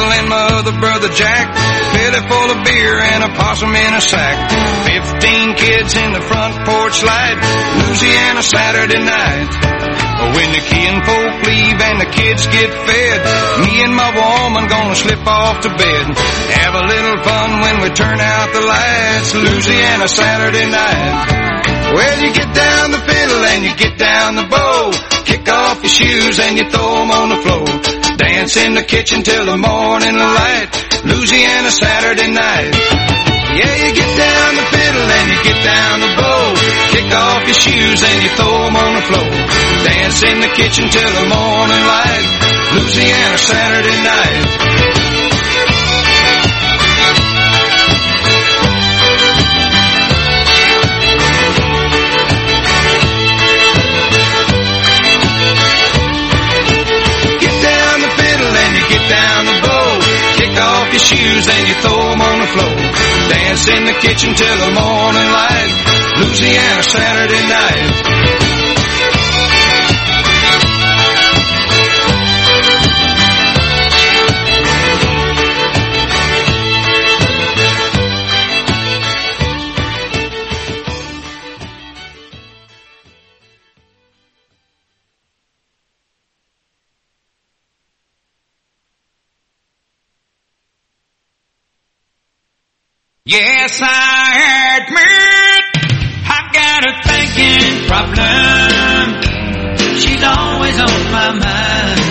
and my other brother Jack, belly full of beer and a possum in a sack. 15 kids in the front porch light, Louisiana Saturday night. When the kinfolk leave and the kids get fed, me and my woman gonna slip off to bed. Have a little fun when we turn out the lights, Louisiana Saturday night. Well, you get down the fiddle and you get down the bow, kick off your shoes and you throw them on the floor. Dance in the kitchen till the morning light, Louisiana Saturday night. Yeah, you get down the fiddle and you get down the bow, kick off your shoes and you throw them on the floor. Dance in the kitchen till the morning light, Louisiana Saturday night. Down the bow, kick off your shoes and you throw them on the floor. Dance in the kitchen till the morning light, Louisiana Saturday night. Yes, I admit I got a thinking problem. She's always on my mind.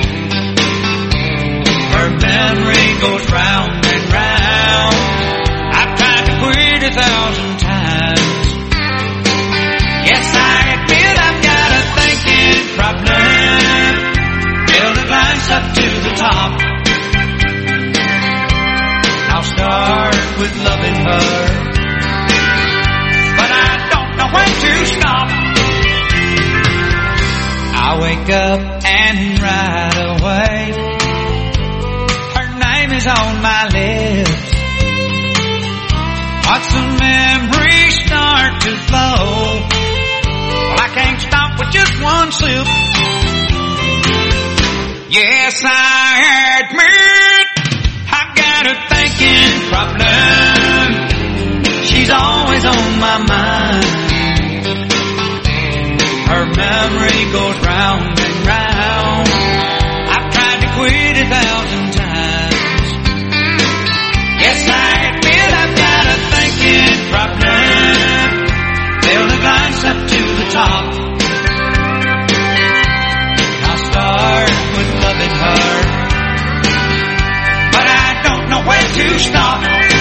Her memory goes round and round. I've tried to quit 1,000 times. Yes, I admit I've got a thinking problem. Till it lights up to the top. I'll start with loving her, but I don't know when to stop. I wake up and right away her name is on my lips. Watch the memories start to flow. Well, I can't stop with just one sip. Yes, I admit I've got a thinking problem. She's always on my mind. Her memory goes round and round. I've tried to quit 1,000 times. Yes, I admit I've got a thinking problem. Till it climbs up to the top. I'll start with loving her, where to stop.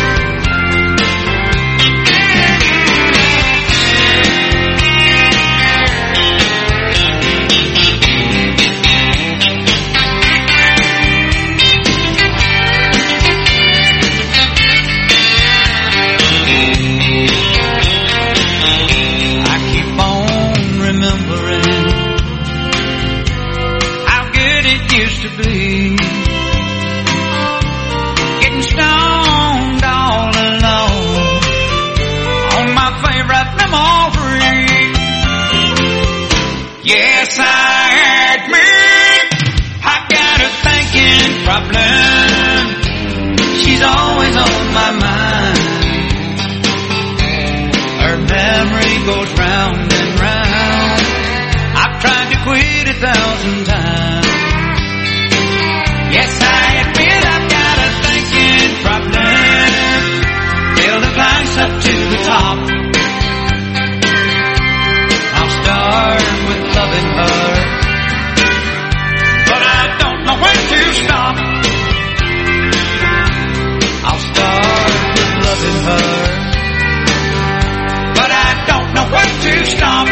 I keep on remembering how good it used to be. Stoned all alone on my favorite memory. Yes, I admit I got a thinking problem. She's always on my mind. Her memory goes round and round. I've tried to quit 1,000 times. Yes, I admit I've got a thinking problem. Till it climbs up to the top. I'll start with loving her, but I don't know when to stop. I'll start with loving her, but I don't know when to stop.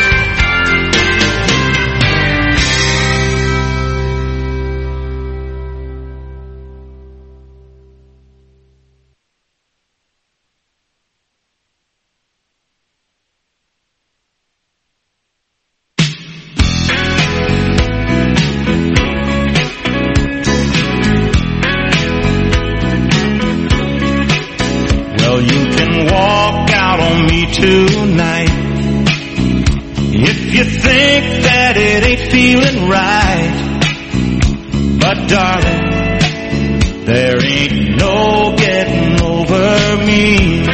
Tonight, if you think that it ain't feeling right, but darling, There ain't no getting over me.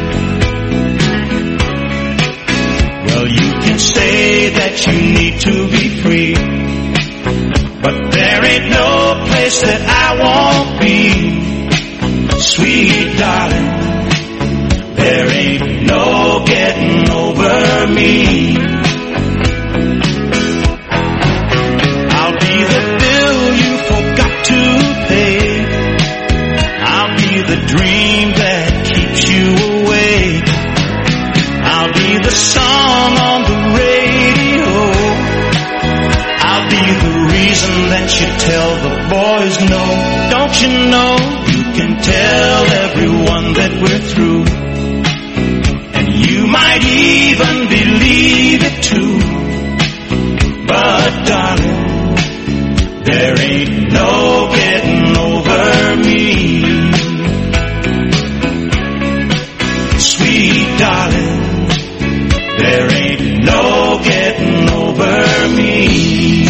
Well, you can say that you need to be free, but there ain't no place that I won't be. Sweet darling, there ain't no getting over me. I'll be the bill you forgot to pay. I'll be the dream that keeps you awake. I'll be the song on the radio. I'll be the reason that you tell the boys no. Don't you know you can tell everyone that we're through, and you might even believe it too. But darling, there ain't no getting over me. Sweet darling, there ain't no getting over me.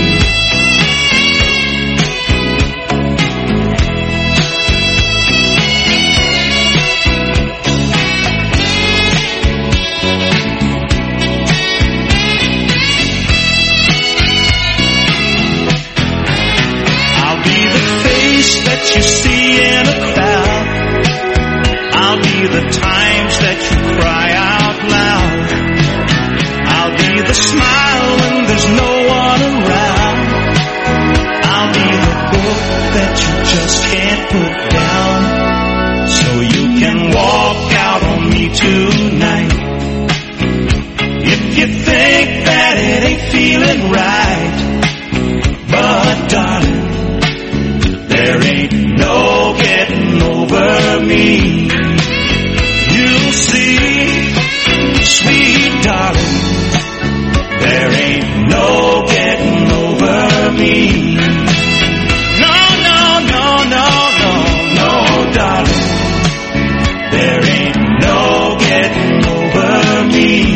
You see in a crowd. I'll be the times that you cry out loud. I'll be the smile when there's no one around. I'll be the book that you just can't put down, so you can walk out on me tonight. If you think that it ain't feeling right, but darling, there ain't no getting over me. You'll see, sweet darling, there ain't no getting over me. No, no, no, no, no, no, darling, there ain't no getting over me.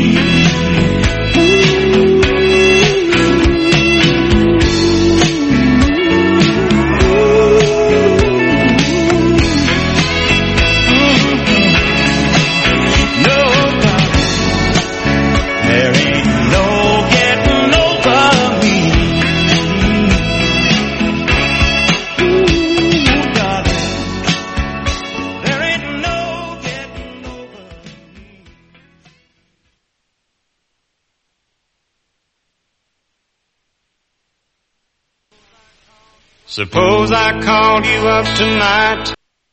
Suppose I called you up tonight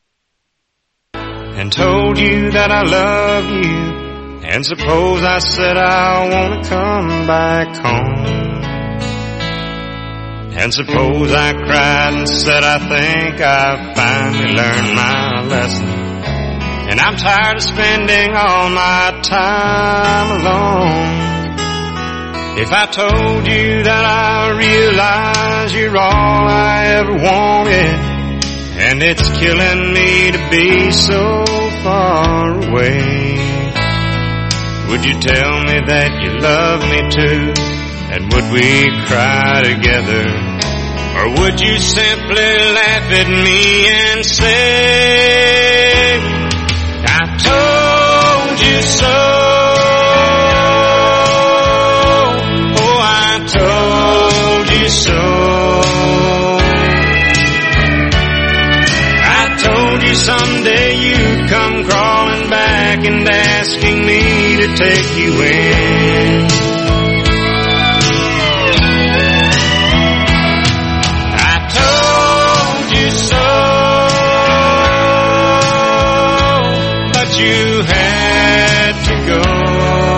and told you that I love you, and suppose I said I want to come back home, and suppose I cried and said I think I've finally learned my lesson, and I'm tired of spending all my time alone. If I told you that I realize you're all I ever wanted, and it's killing me to be so far away, would you tell me that you love me too, and would we cry together? Or would you simply laugh at me and say, I told you so? So I told you someday you'd come crawling back and asking me to take you in. I told you so, but you had to go.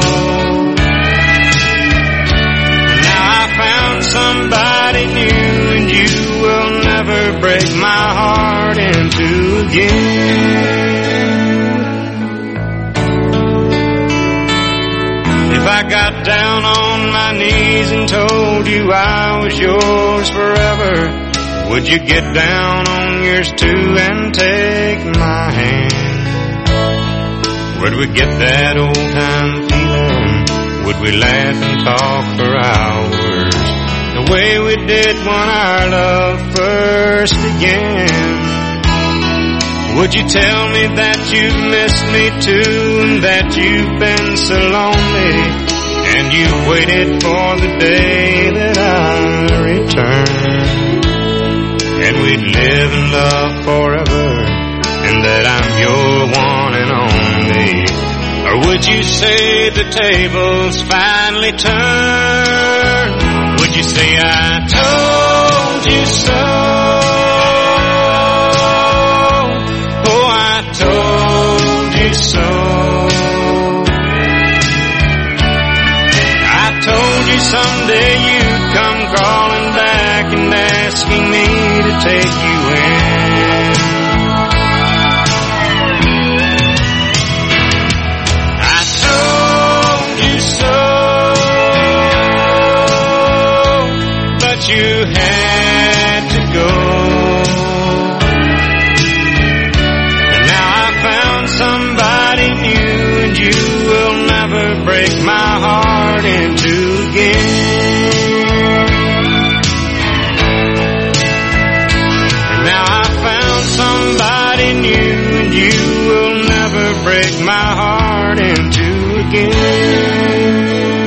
Somebody new, and you will never break my heart in two again. If I got down on my knees and told you I was yours forever, would you get down on yours too and take my hand? Would we get that old time feeling? Would we laugh and talk for hours, the way we did when our love first began? Would you tell me that you've missed me too, and that you've been so lonely, and you've waited for the day that I return, and we'd live in love forever, and that I'm your one and only? Or would you say the tables finally turned? Would you say I told you so? Oh, I told you so. I told you someday you'd come crawling back and asking me to take you in. I told you so, but you had to go. And now I found somebody new, and you will never break my heart in two again. And now I found somebody new, and you will never break my heart in two again.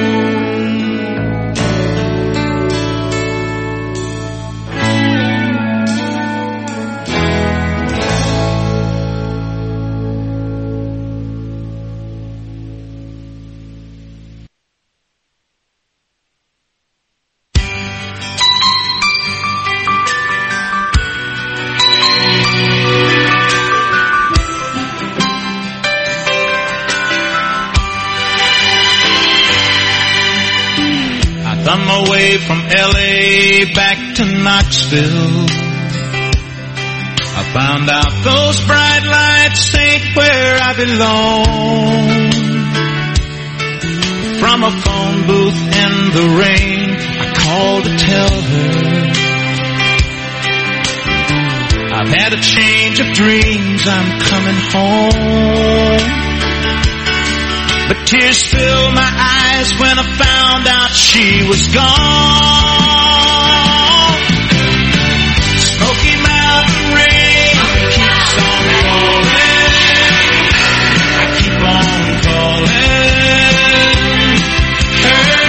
On my way from L.A. back to Knoxville, I found out those bright lights ain't where I belong. From a phone booth in the rain, I called to tell her I've had a change of dreams, I'm coming home. But tears filled my eyes when I found out she was gone. Smoky Mountain rain keeps on falling. I keep on calling her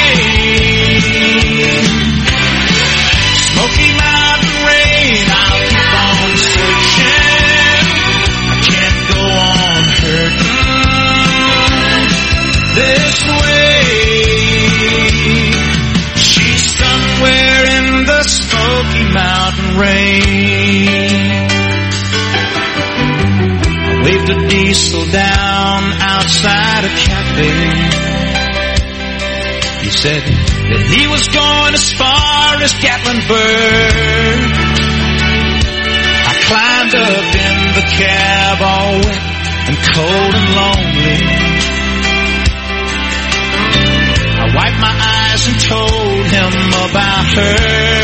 name. Smoky Mountain rain, I'll keep on searching. I can't go on hurting this way. She's somewhere in the Smoky Mountain rain. I waved a diesel down outside a cafe. He said that he was going as far as Gatlinburg. I climbed up in the cab all wet and cold and lonely. I wiped my eyes and told him about her.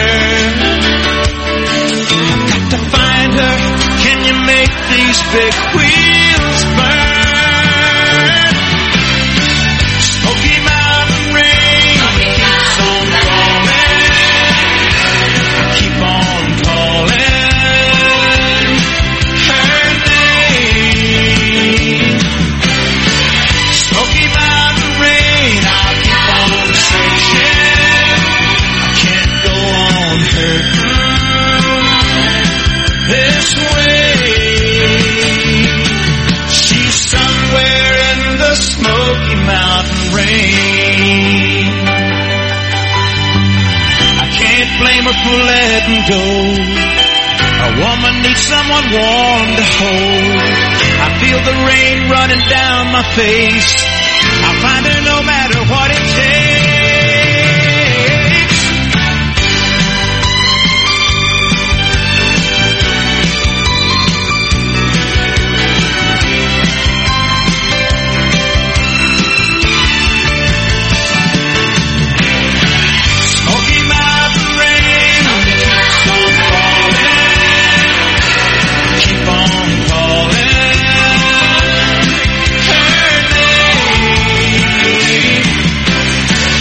I've got to find her. Can you make these big wheels burn? Smoky Mountain rain keeps on falling. I keep on calling her name. Smoky Mountain rain, I'll keep on searching. I can't go on hurting this way. She's somewhere in the Smoky Mountain rain. I can't blame her for letting go. A woman needs someone warm to hold. I feel the rain running down my face. I'll find her no matter what it takes. Smoky Mountain rain keeps on falling. Keep on calling her name.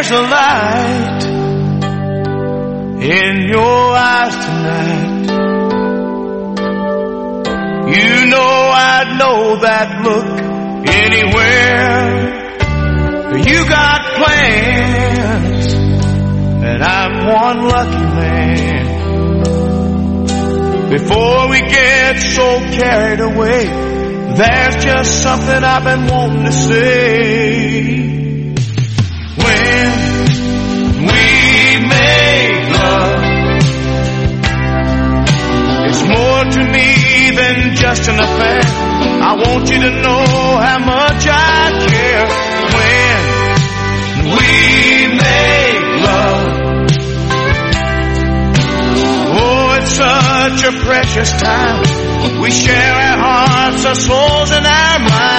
There's a light in your eyes tonight. You know I'd know that look anywhere. You got plans, and I'm one lucky man. Before we get so carried away, there's just something I've been wanting to say. When we make love, it's more to me than just an affair. I want you to know how much I care. When we make love, oh, it's such a precious time. We share our hearts, our souls, and our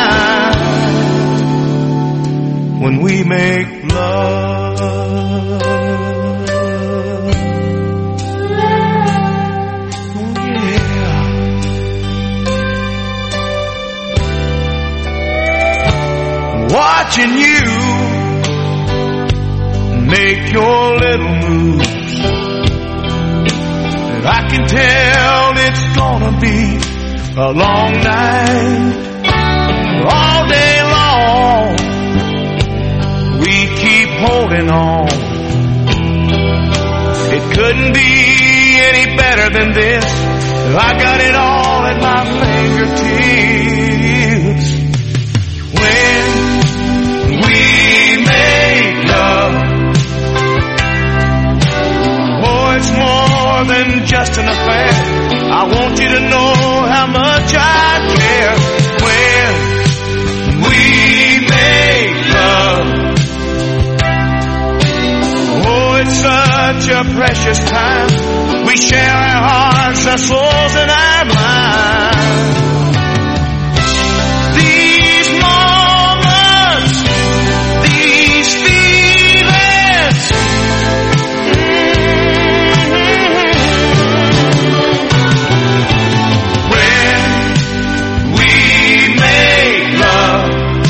minds when we make love. Oh, yeah. Watching you make your little moves, and I can tell it's gonna be a long night. All day long we keep holding on. It couldn't be any better than this. I got it all at my fingertips. When we make love, oh, it's more than just an affair. I want you to know how much I care. When we make love, oh, it's such a precious time. We share our hearts, our souls, and our minds. These moments, these feelings, when we make love,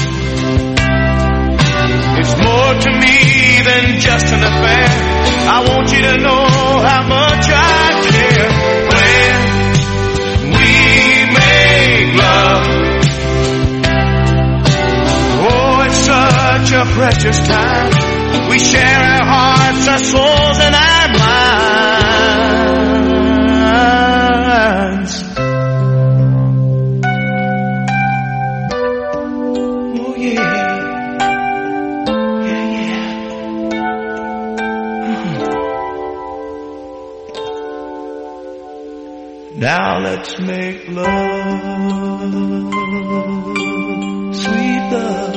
it's more to me than just an affair. I want you to know how much I care. When we make love, oh, it's such a precious time. We share our hearts, our souls, and our minds. Oh, yeah. Now let's make love, sweet love.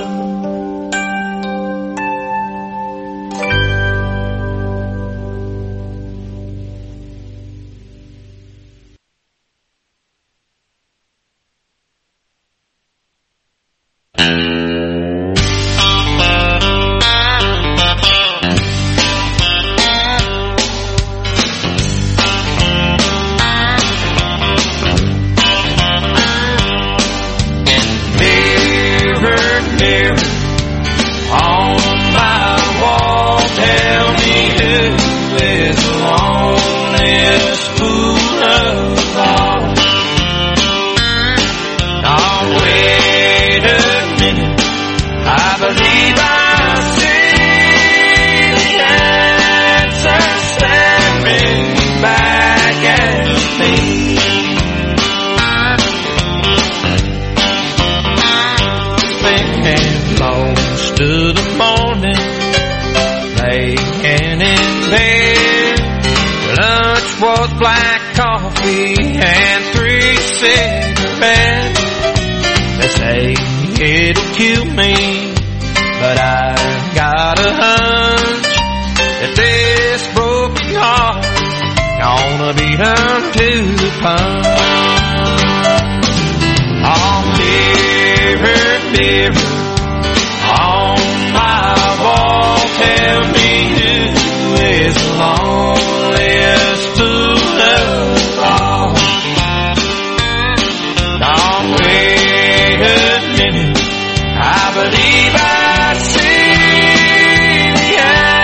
I believe I see the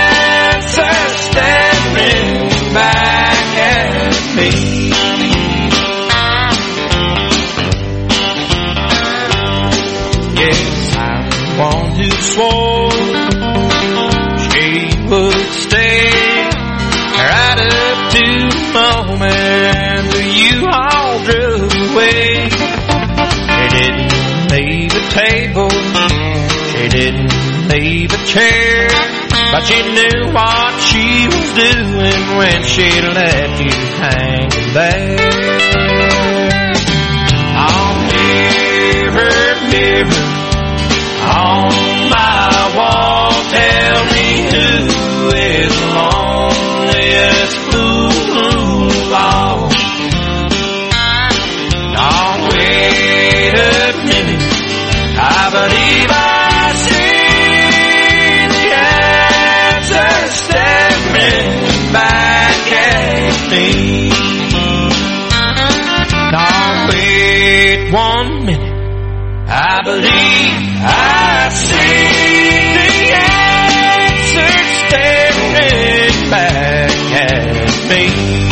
chair, but she knew what she was doing when she let you hang there. Oh, mirror, mirror on my wall, tell me who is the loneliest fool of all. Oh, wait a minute, I believe I see the answer staring back at me. Now wait 1 minute, I believe I see the answer staring back at me.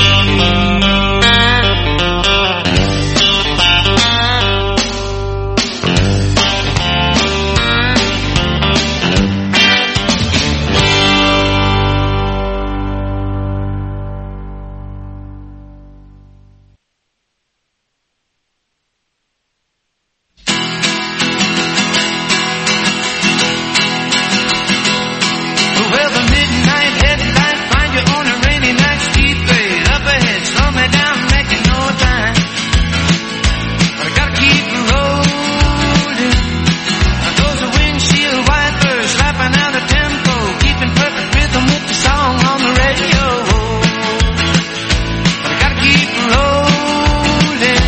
Well, the midnight headlight find you on a rainy night, steep grade up ahead, slow me down, making no time. But I gotta keep rolling. Those are windshield wipers slapping out a tempo, keeping perfect rhythm with the song on the radio. But I gotta keep rolling.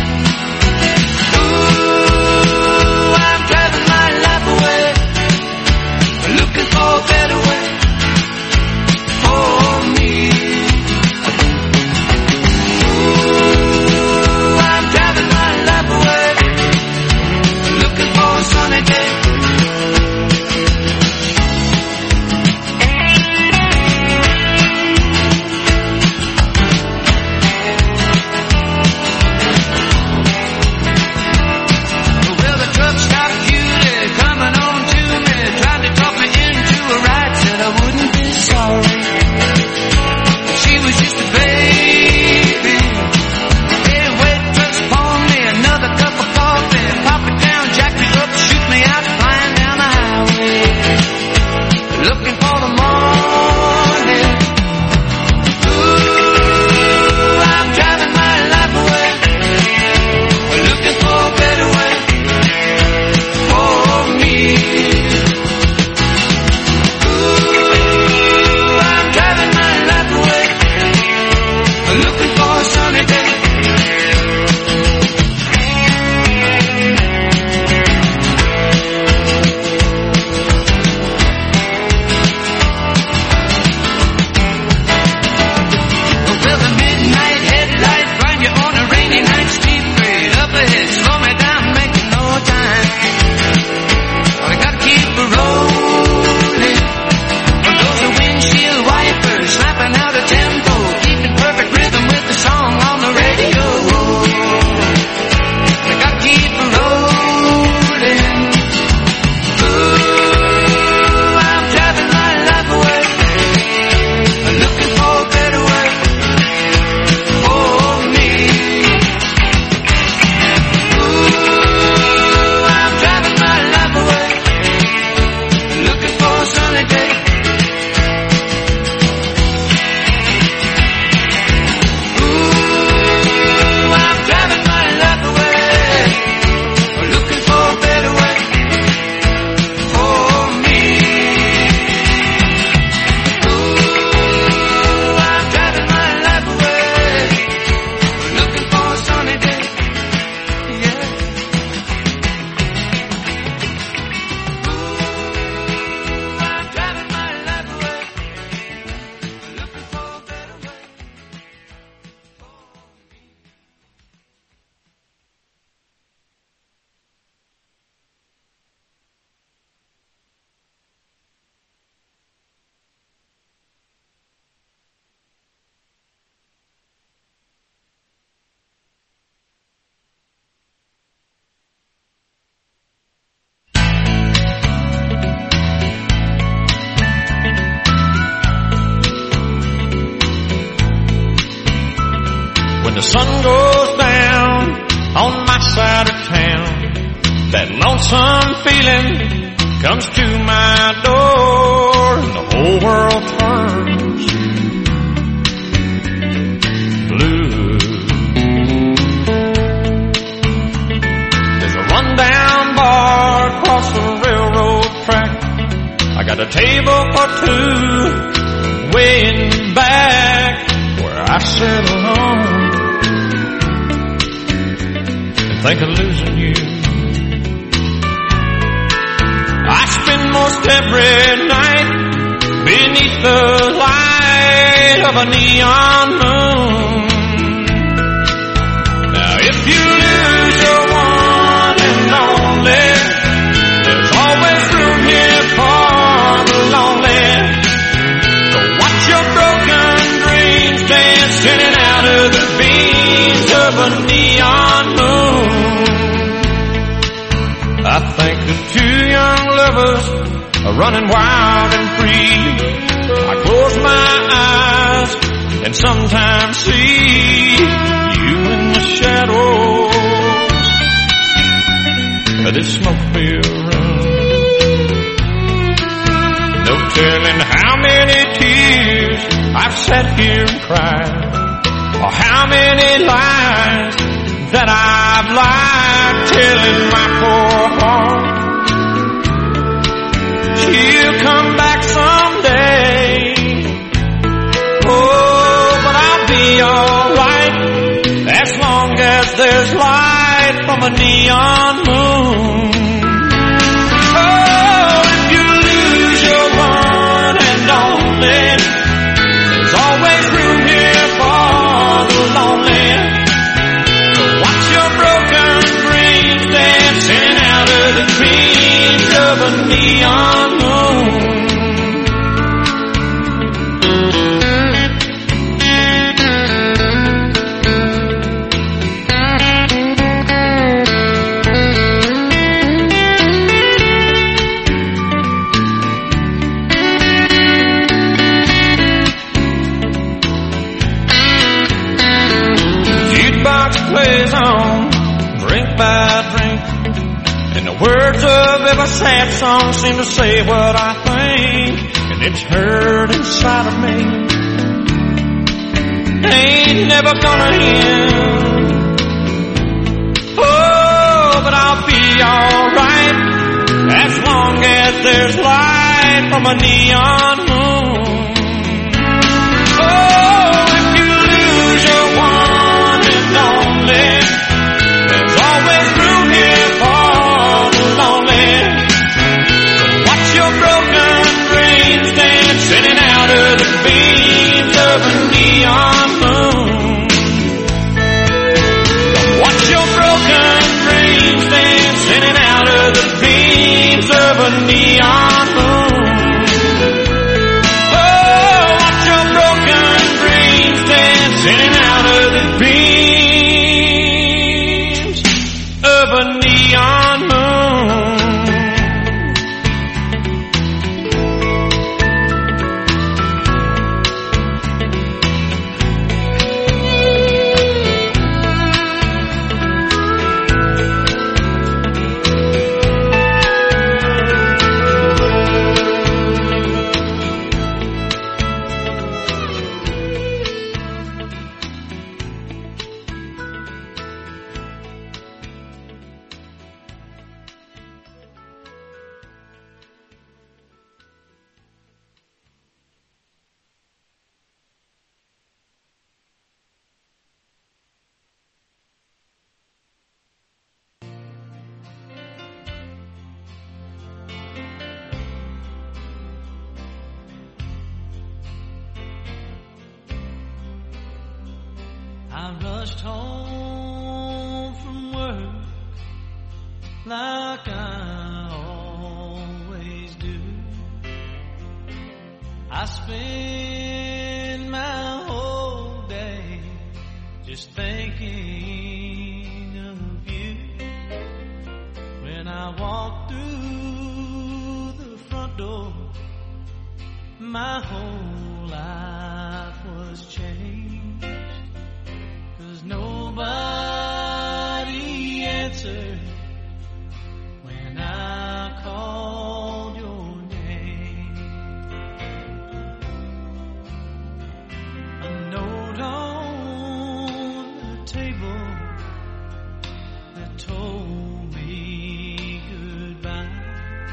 Ooh, I'm driving my life away, looking for a better way. Well, the truck stopped cutie coming on to me, tried to talk me into a ride, said I wouldn't be sorry. She was just a baby. Hey, wait, trucks upon me, another cup of coffee, pop it down, jack me up, shoot me out, flying down the highway, looking for the morning. Ooh, I'm driving my life away, looking for a better way for me. Ooh, I'm driving my life away, looking for a sunny day. Well, the midnight headlight find you on a rainy night, steep grade up ahead, slow me down, making no time. But I gotta keep rolling. Those are windshield wipers slapping out a tempo, keeping perfect rhythm with the song on the radio. I gotta keep rolling. Ooh, I'm driving my life away, looking for a better way for me. Ooh, I'm driving my life away, looking for a sunny day. Ooh, I'm driving my life away, looking for a better way for me. Ooh, I'm driving my life away, looking for a sunny day. Yeah. Ooh, I'm driving my life away, looking for a better way. When the sun goes down on my side of town, that lonesome feeling comes to my door. door and the whole world turns blue. There's a rundown bar across the railroad track. I got a table for two way in back where I sit alone and think of losing you. I spend most every night beneath the light of a neon moon. Now if you lose your one and only, there's always room here for the lonely. So watch your broken dreams dancing in and out of the beams of a neon moon. I think of two young lovers are running wild and free. I close my eyes and sometimes see you in the shadows of this smoke-filled room. No telling how many tears I've sat here and cried, or how many lies that I've lied, telling my poor heart she'll come back someday. Oh, but I'll be alright as long as there's light from a neon moon. Oh, if you lose your one and only, there's always room here for the lonely. So watch your broken dreams dancing out of the dreams of a neon moon. Plays on, drink by drink, and the words of every sad song seem to say what I think, and it's heard inside of me. Ain't never gonna end. Oh, but I'll be alright as long as there's light from a neon moon. Oh, if you lose your one and only, there's always room here for the lonely. So watch your broken dreams dancing in and out of the beams of a neon moon. So watch your broken dreams dancing in and out of the beams of a neon moon. Oh, watch your broken dreams dancing in and out of the beams of a neon moon. I rushed home from work like I always do. I spend my whole day just thinking of you. When I walk through the front door, my whole life was changed. 'Cause nobody answered when I called your name. told me goodbye.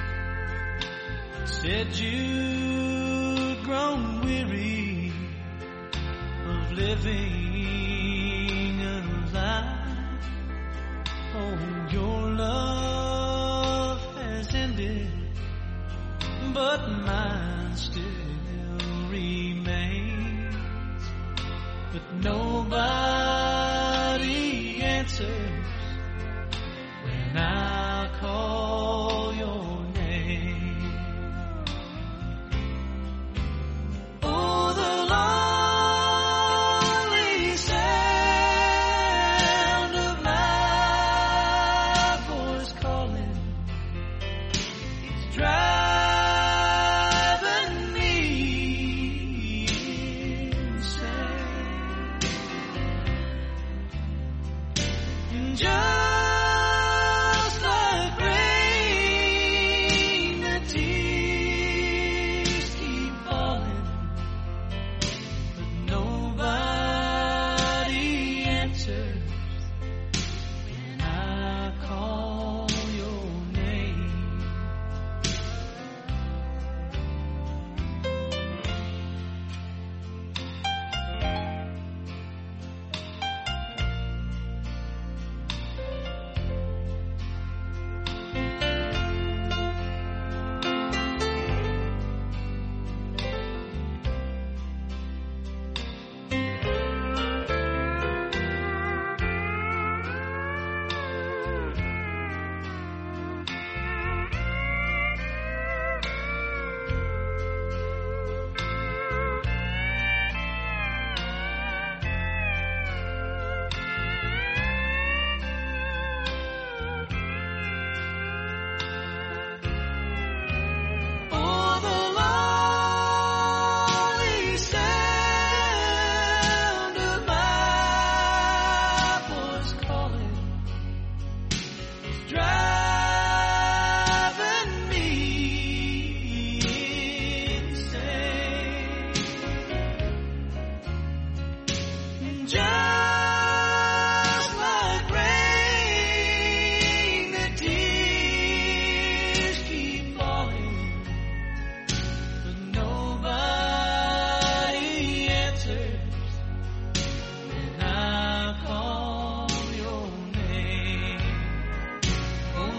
Said you'd grown weary of living a lie. Oh, your love has ended, but mine still remains. But nobody answers when I call your name. Oh, the lonely sound of my voice calling is driving me insane. And just like rain, the tears keep falling, but nobody answers when I call your name. Oh, the lonely sound of my voice calling is driving me insane. Just like rain, the tears keep falling, but nobody answers when I call your name. Oh,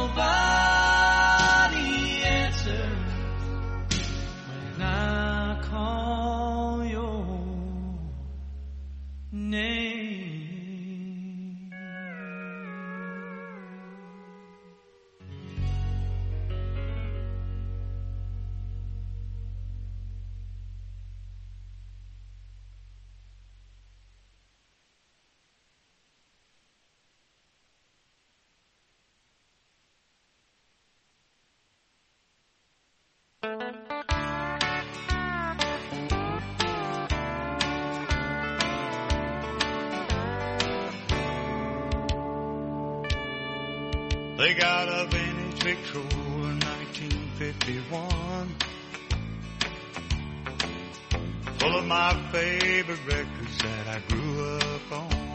nobody answers when I call your name. They got a vintage Victrola 1951, full of my favorite records that I grew up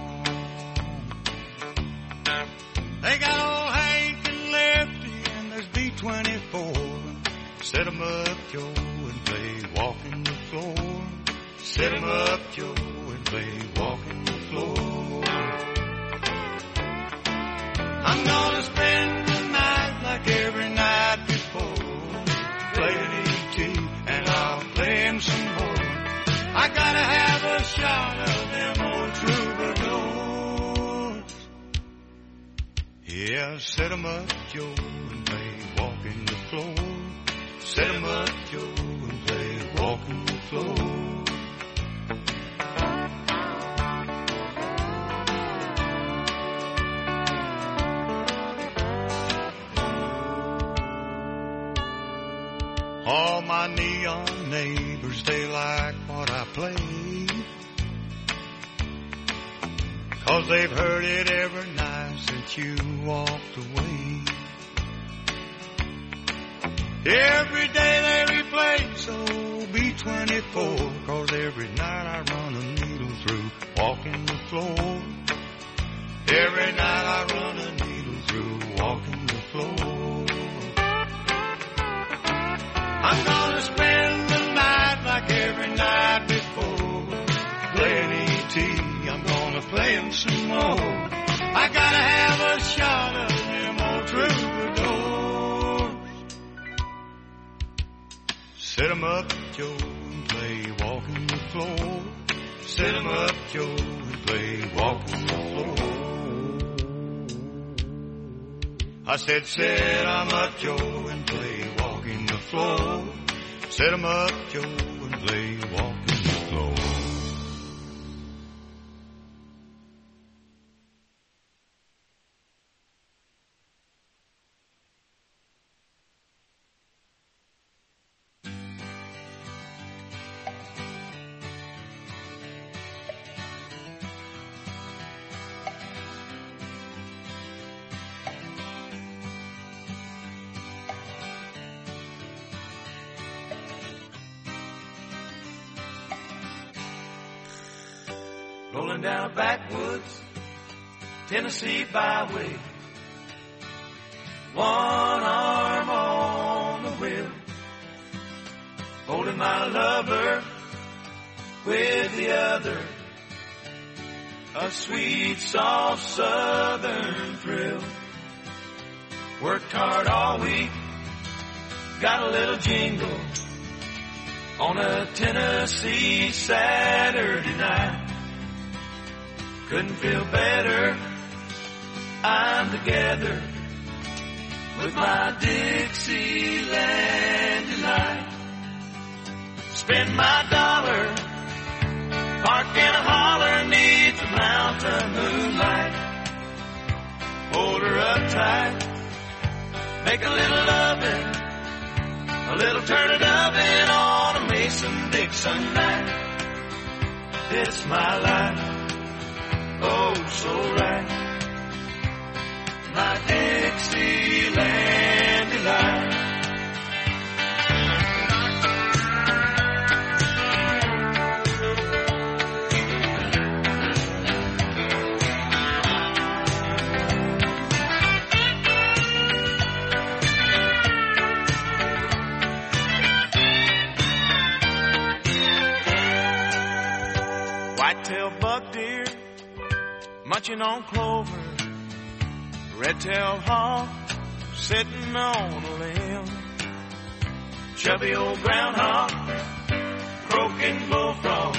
on. They got old Hank and Lefty and there's B-24. Set 'em up, Joe, and play Walking the Floor. Set 'em up, Joe, and play Walking the Floor. I'm gonna spend the night like every night before. Play an E.T. and I'll play him some more. I gotta have a shot of them old troubadours. Yeah, set 'em up, Joe, and play Walking the Floor. Set 'em up, Joe, and play Walking the Floor. All my neon neighbors, they like what I play, 'cause they've heard it every night since you walked away. Every day they replay, so B-24, 'cause every night I run a needle through Walking the Floor. Every night I run a needle 'em up, Joe, and play walking the floor. Set 'em up, Joe, and play walking the floor. I said, set 'em up, Joe, and play walking the floor. Set 'em up, Joe, and play walking the floor. Rolling down a backwoods Tennessee byway, one arm on the wheel, holding my lover with the other, a sweet, soft southern thrill. Worked hard all week, got a little jingle on a Tennessee Saturday night. Couldn't feel better, I'm together with my Dixieland delight. Spend my dollar, park in a holler 'neath the mountain moonlight. Hold her up tight, make a little loving, a little turn it oven on a Mason-Dixon night. It's my life, oh so right, my Dixieland delight. Whitetail buck deer munching on clover, red-tailed hawk sitting on a limb, chubby old groundhog, croaking bullfrog,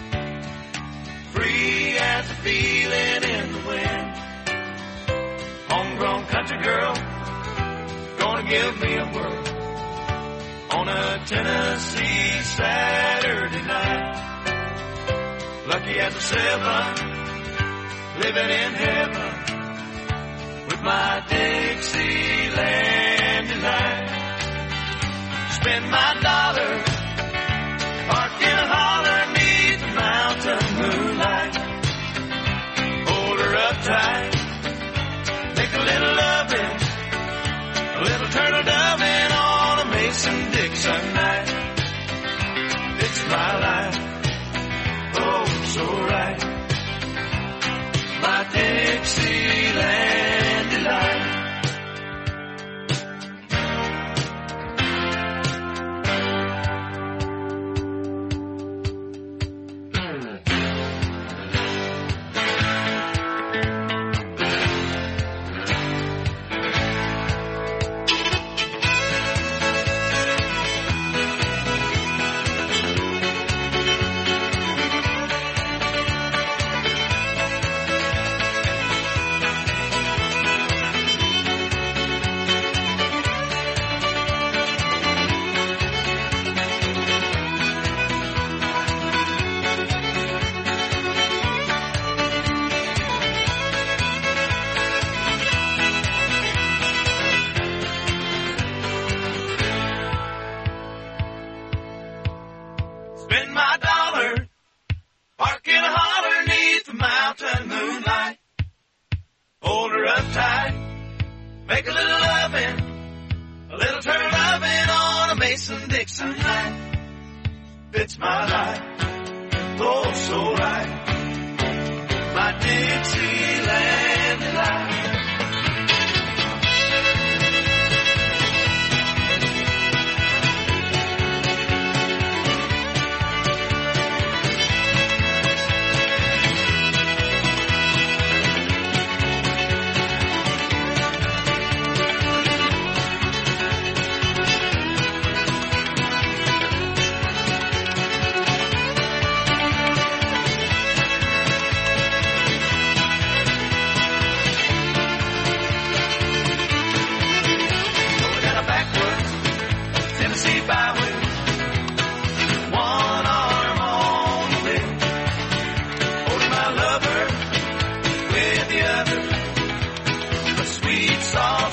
free as a feeling in the wind. Homegrown country girl, gonna give me a whirl on a Tennessee Saturday night. Lucky as a seven, living in heaven with my Dixieland delight. Spend my dollar, park in a holler 'neath the mountain moonlight. Hold her up tight, make a little loving, a little turtle doving on a Mason-Dixon night. It's my life, oh so right, my Dixieland delight. Spend my dollar, park in a holler 'neath the mountain moonlight. Hold her up tight, make a little loving, a little turn loving on a Mason-Dixon night. It's my life, oh so right, my Dixieland delight.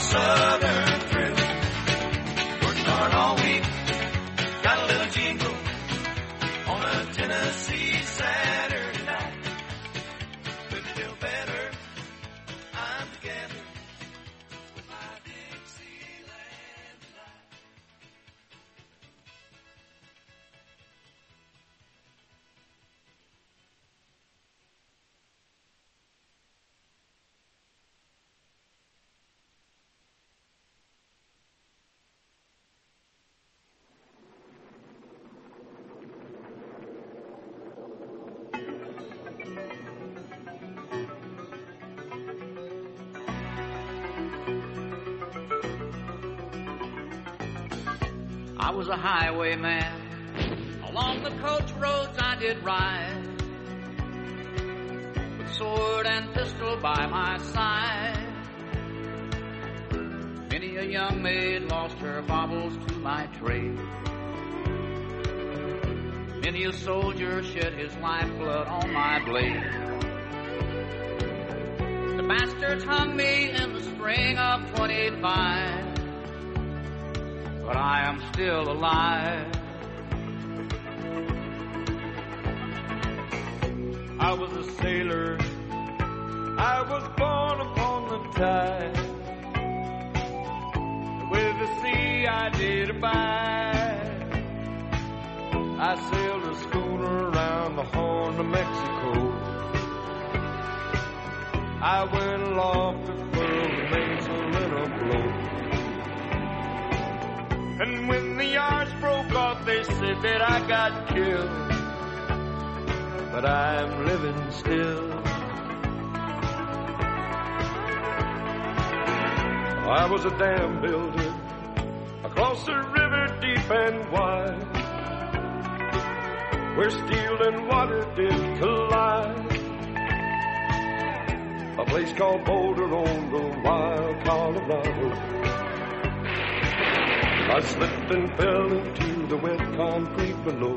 southern thrill. Worked hard all week, got a little jingle on a Tennessee Saturday night. Could feel better, I'm together with my Dixieland delight. I was a highwayman. Along the coach roads I did ride, with sword and pistol by my side. Many a young maid lost her baubles to my trade. Many a soldier shed his lifeblood on my blade. The bastards hung me in the spring of 25, but I am still alive. I was a sailor, I was born upon the tide. With the sea I did abide. I sailed a schooner around the Horn of Mexico. I went aloft to furl the mainsail in a blow. And when the yards broke off, they said that I got killed. But I'm living still. I was a dam builder across the river deep and wide, where steel and water did collide. A place called Boulder on the wild Colorado. I slipped and fell into the wet concrete below.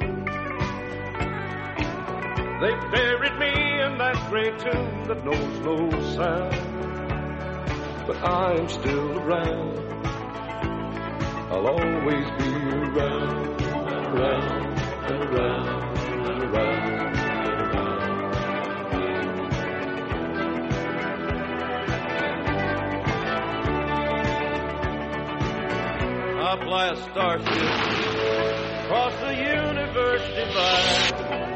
They buried me in that great tomb that knows no sound. But I am still around. I'll always be around and around and around and around and around. I fly a starship across the universe divide,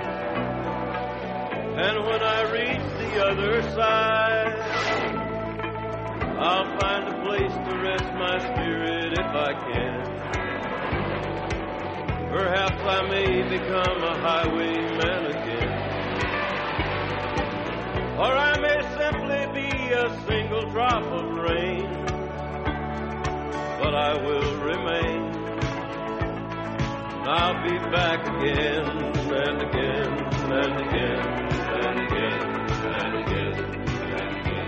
and when I reach the other side, I'll find a place to rest my spirit if I can. Perhaps I may become a highwayman again, or I may simply be a single drop of rain. But I will remain. I'll be back again and again and again and again and again and again.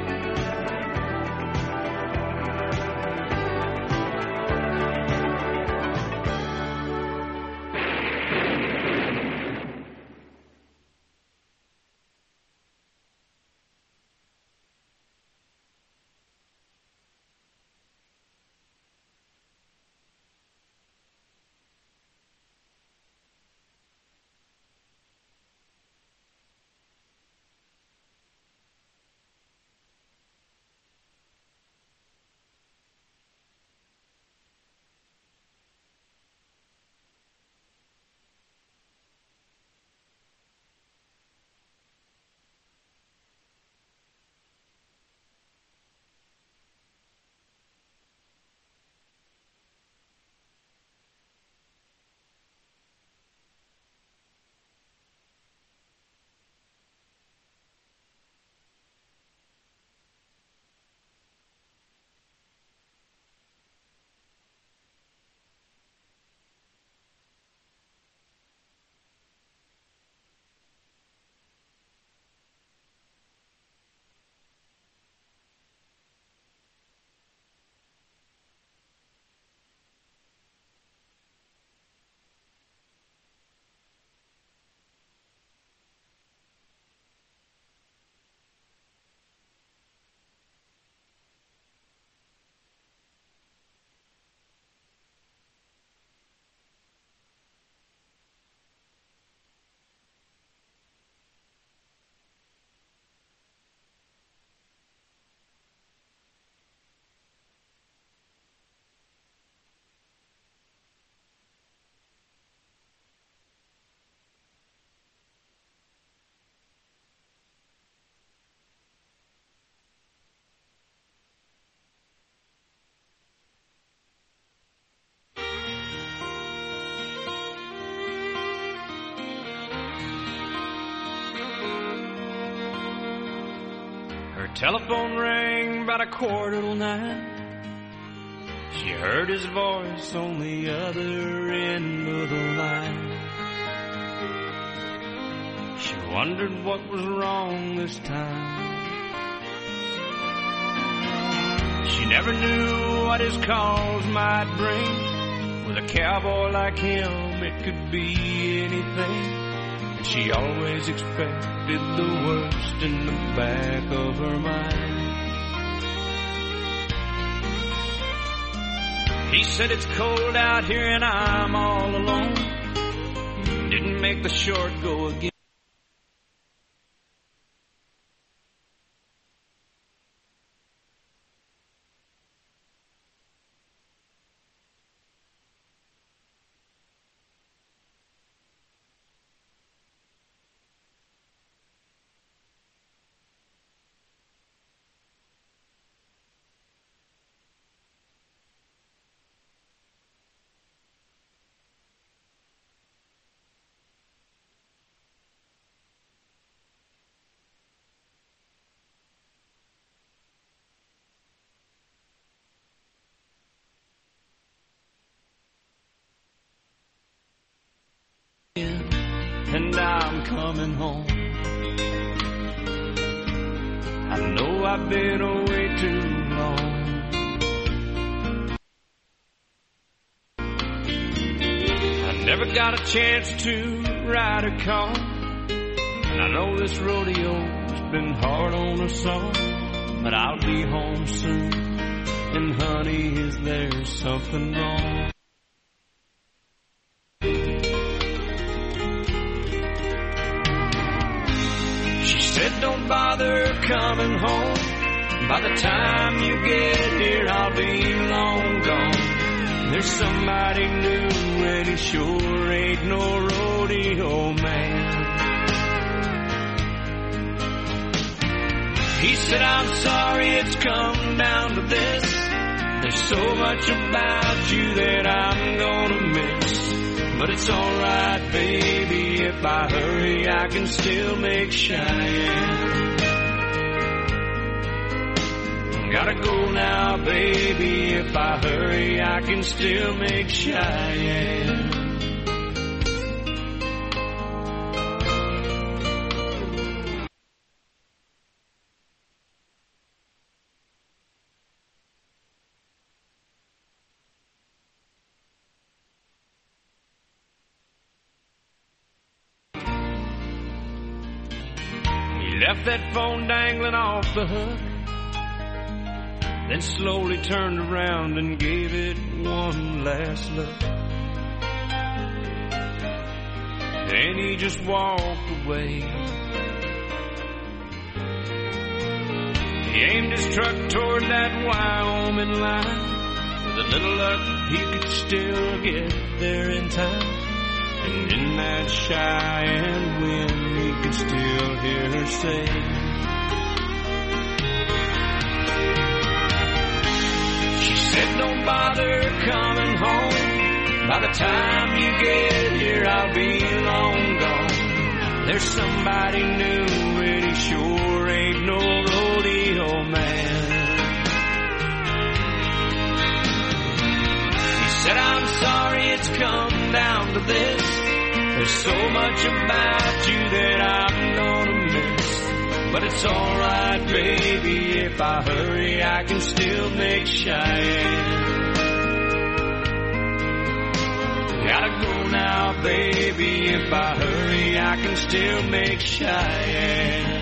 Telephone rang about 8:45. She heard his voice on the other end of the line. She wondered what was wrong this time. She never knew what his calls might bring. With a cowboy like him, it could be anything. And she always expected the worst in the back of her mind. He said it's cold out here and I'm all alone. Didn't make the short go again. And I'm coming home. I know I've been away too long. I never got a chance to ride a car, and I know this rodeo's been hard on us all. But I'll be home soon, and honey, is there something wrong? Don't bother coming home. By the time you get here, I'll be long gone. There's somebody new, and he sure ain't no rodeo man. He said, I'm sorry it's come down to this. There's so much about you that I'm gonna miss. But it's alright, baby, if I hurry, I can still make Cheyenne. Gotta go now, baby, if I hurry, I can still make Cheyenne. Left that phone dangling off the hook, then slowly turned around and gave it one last look. Then he just walked away. He aimed his truck toward that Wyoming line. With a little luck, he could still get there in time. And in that Cheyenne wind, he could still hear her say, she said, don't bother coming home. By the time you get here, I'll be long gone. There's somebody new, and he sure ain't no rodeo man. He said, I'm sorry it's come down to this. There's so much about you that I'm gonna miss. But it's alright, baby, if I hurry, I can still make Cheyenne. Gotta go now, baby, if I hurry, I can still make Cheyenne.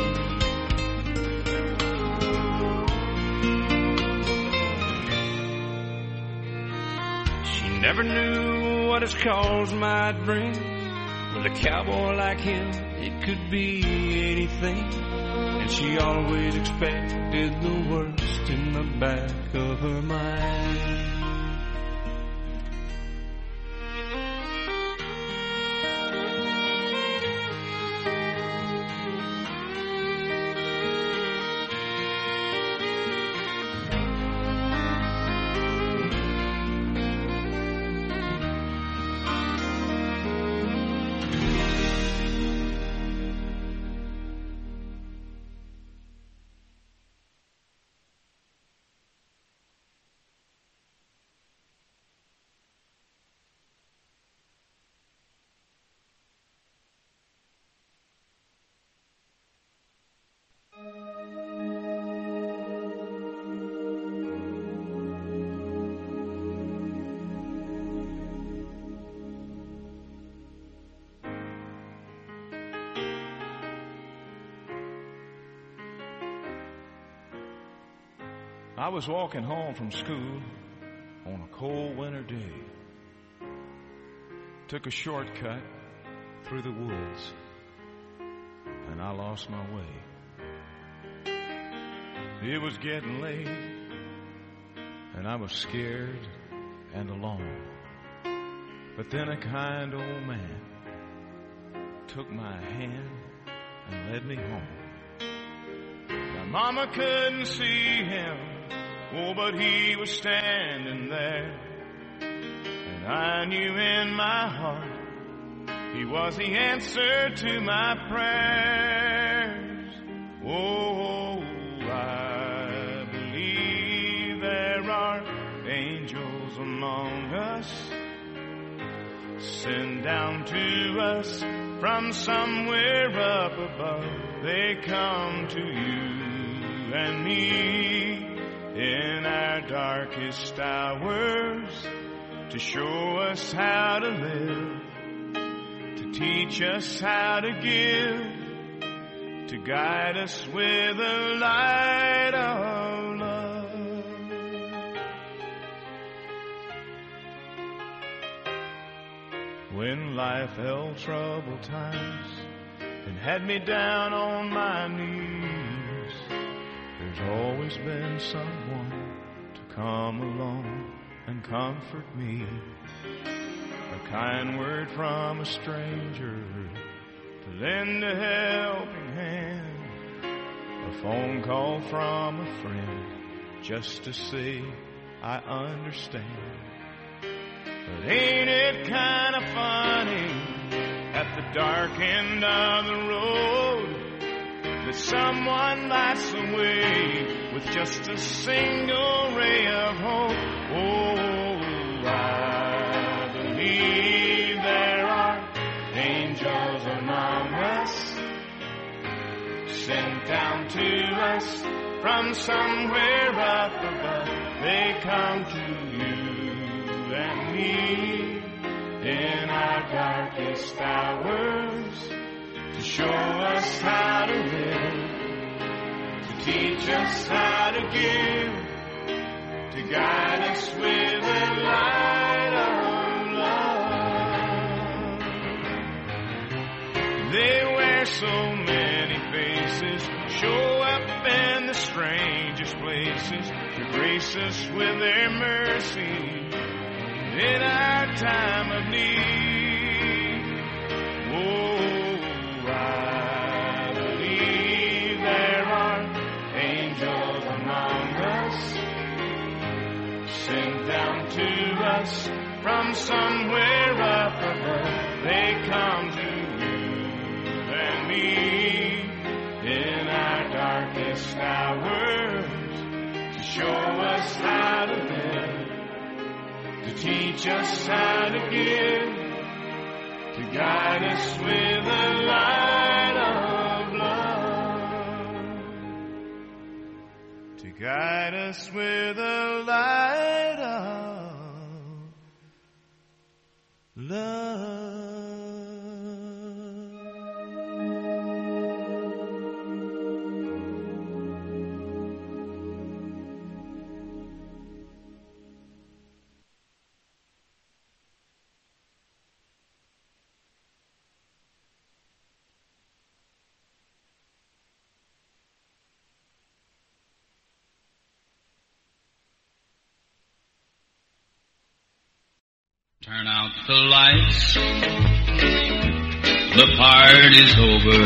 She never knew what his calls might bring. With a cowboy like him, it could be anything. And she always expected the worst in the back of her mind. I was walking home from school on a cold winter day. Took a shortcut through the woods, and I lost my way. It was getting late, and I was scared and alone. But then a kind old man took my hand and led me home. Now Mama couldn't see him, oh, but he was standing there. And I knew in my heart he was the answer to my prayers. Oh, I believe there are angels among us, sent down to us from somewhere up above. They come to you and me in our darkest hours to show us how to live, to teach us how to give, to guide us with the light of love. When life held troubled times and had me down on my knees, there's always been someone to come along and comfort me. A kind word from a stranger to lend a helping hand, a phone call from a friend just to say I understand. But ain't it kind of funny at the dark end of the road that someone lights the way with just a single ray of hope? Oh, I believe there are angels among us, sent down to us from somewhere up above. They come to you and me in our darkest hours to show us how to live, to teach us how to give, to guide us with the light of love. They wear so many faces, show up in the strangest places to grace us with their mercy in our time of need. Oh, I believe there are angels among us, sent down to us from somewhere up above. They come to you and me in our darkest hours to show us how to live, to teach us how to give, to guide us with the light of love, to guide us with the light of love. Turn out the lights, the party's over.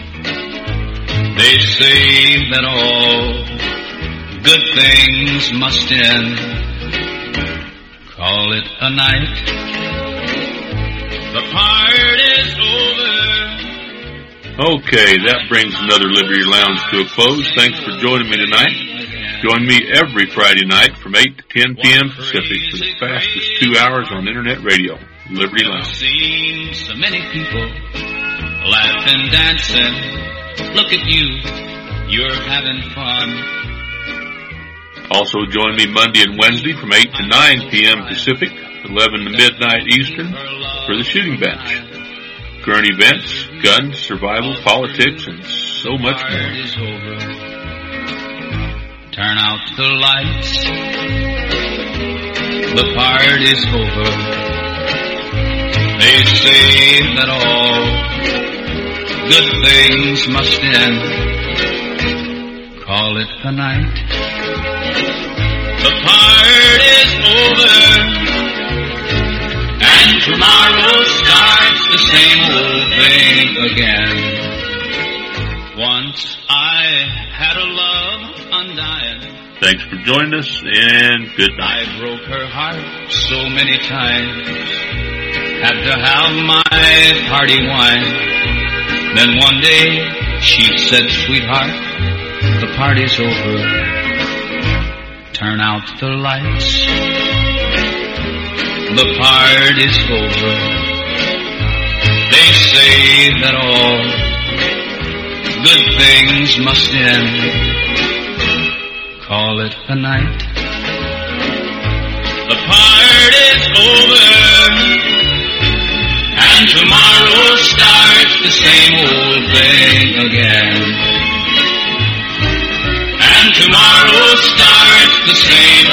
They say that all good things must end. Call it a night, the party's over. Okay, that brings another Liberty Lounge to a close. Thanks for joining me tonight. Join me every Friday night from 8 to 10 p.m. Pacific for the fastest 2 hours on Internet radio, Liberty Lounge. I've seen so many people laughing, dancing. Look at you, you're having fun. Also join me Monday and Wednesday from 8 to 9 p.m. Pacific, 11 to midnight Eastern for the Shooting Bench. Current events, guns, survival, politics, and so much more. turn out the lights. The party's over. They say that all good things must end. Call it a night. The party's over, and tomorrow starts the same old thing again. Once I had a love undying. Thanks for joining us, and good night. I broke her heart so many times. Had to have my party wine. Then one day she said, sweetheart, the party's over. Turn out the lights. The party's over. They say that all good things must end. Call it a night. The party's over, and tomorrow starts the same old thing again. And tomorrow starts the same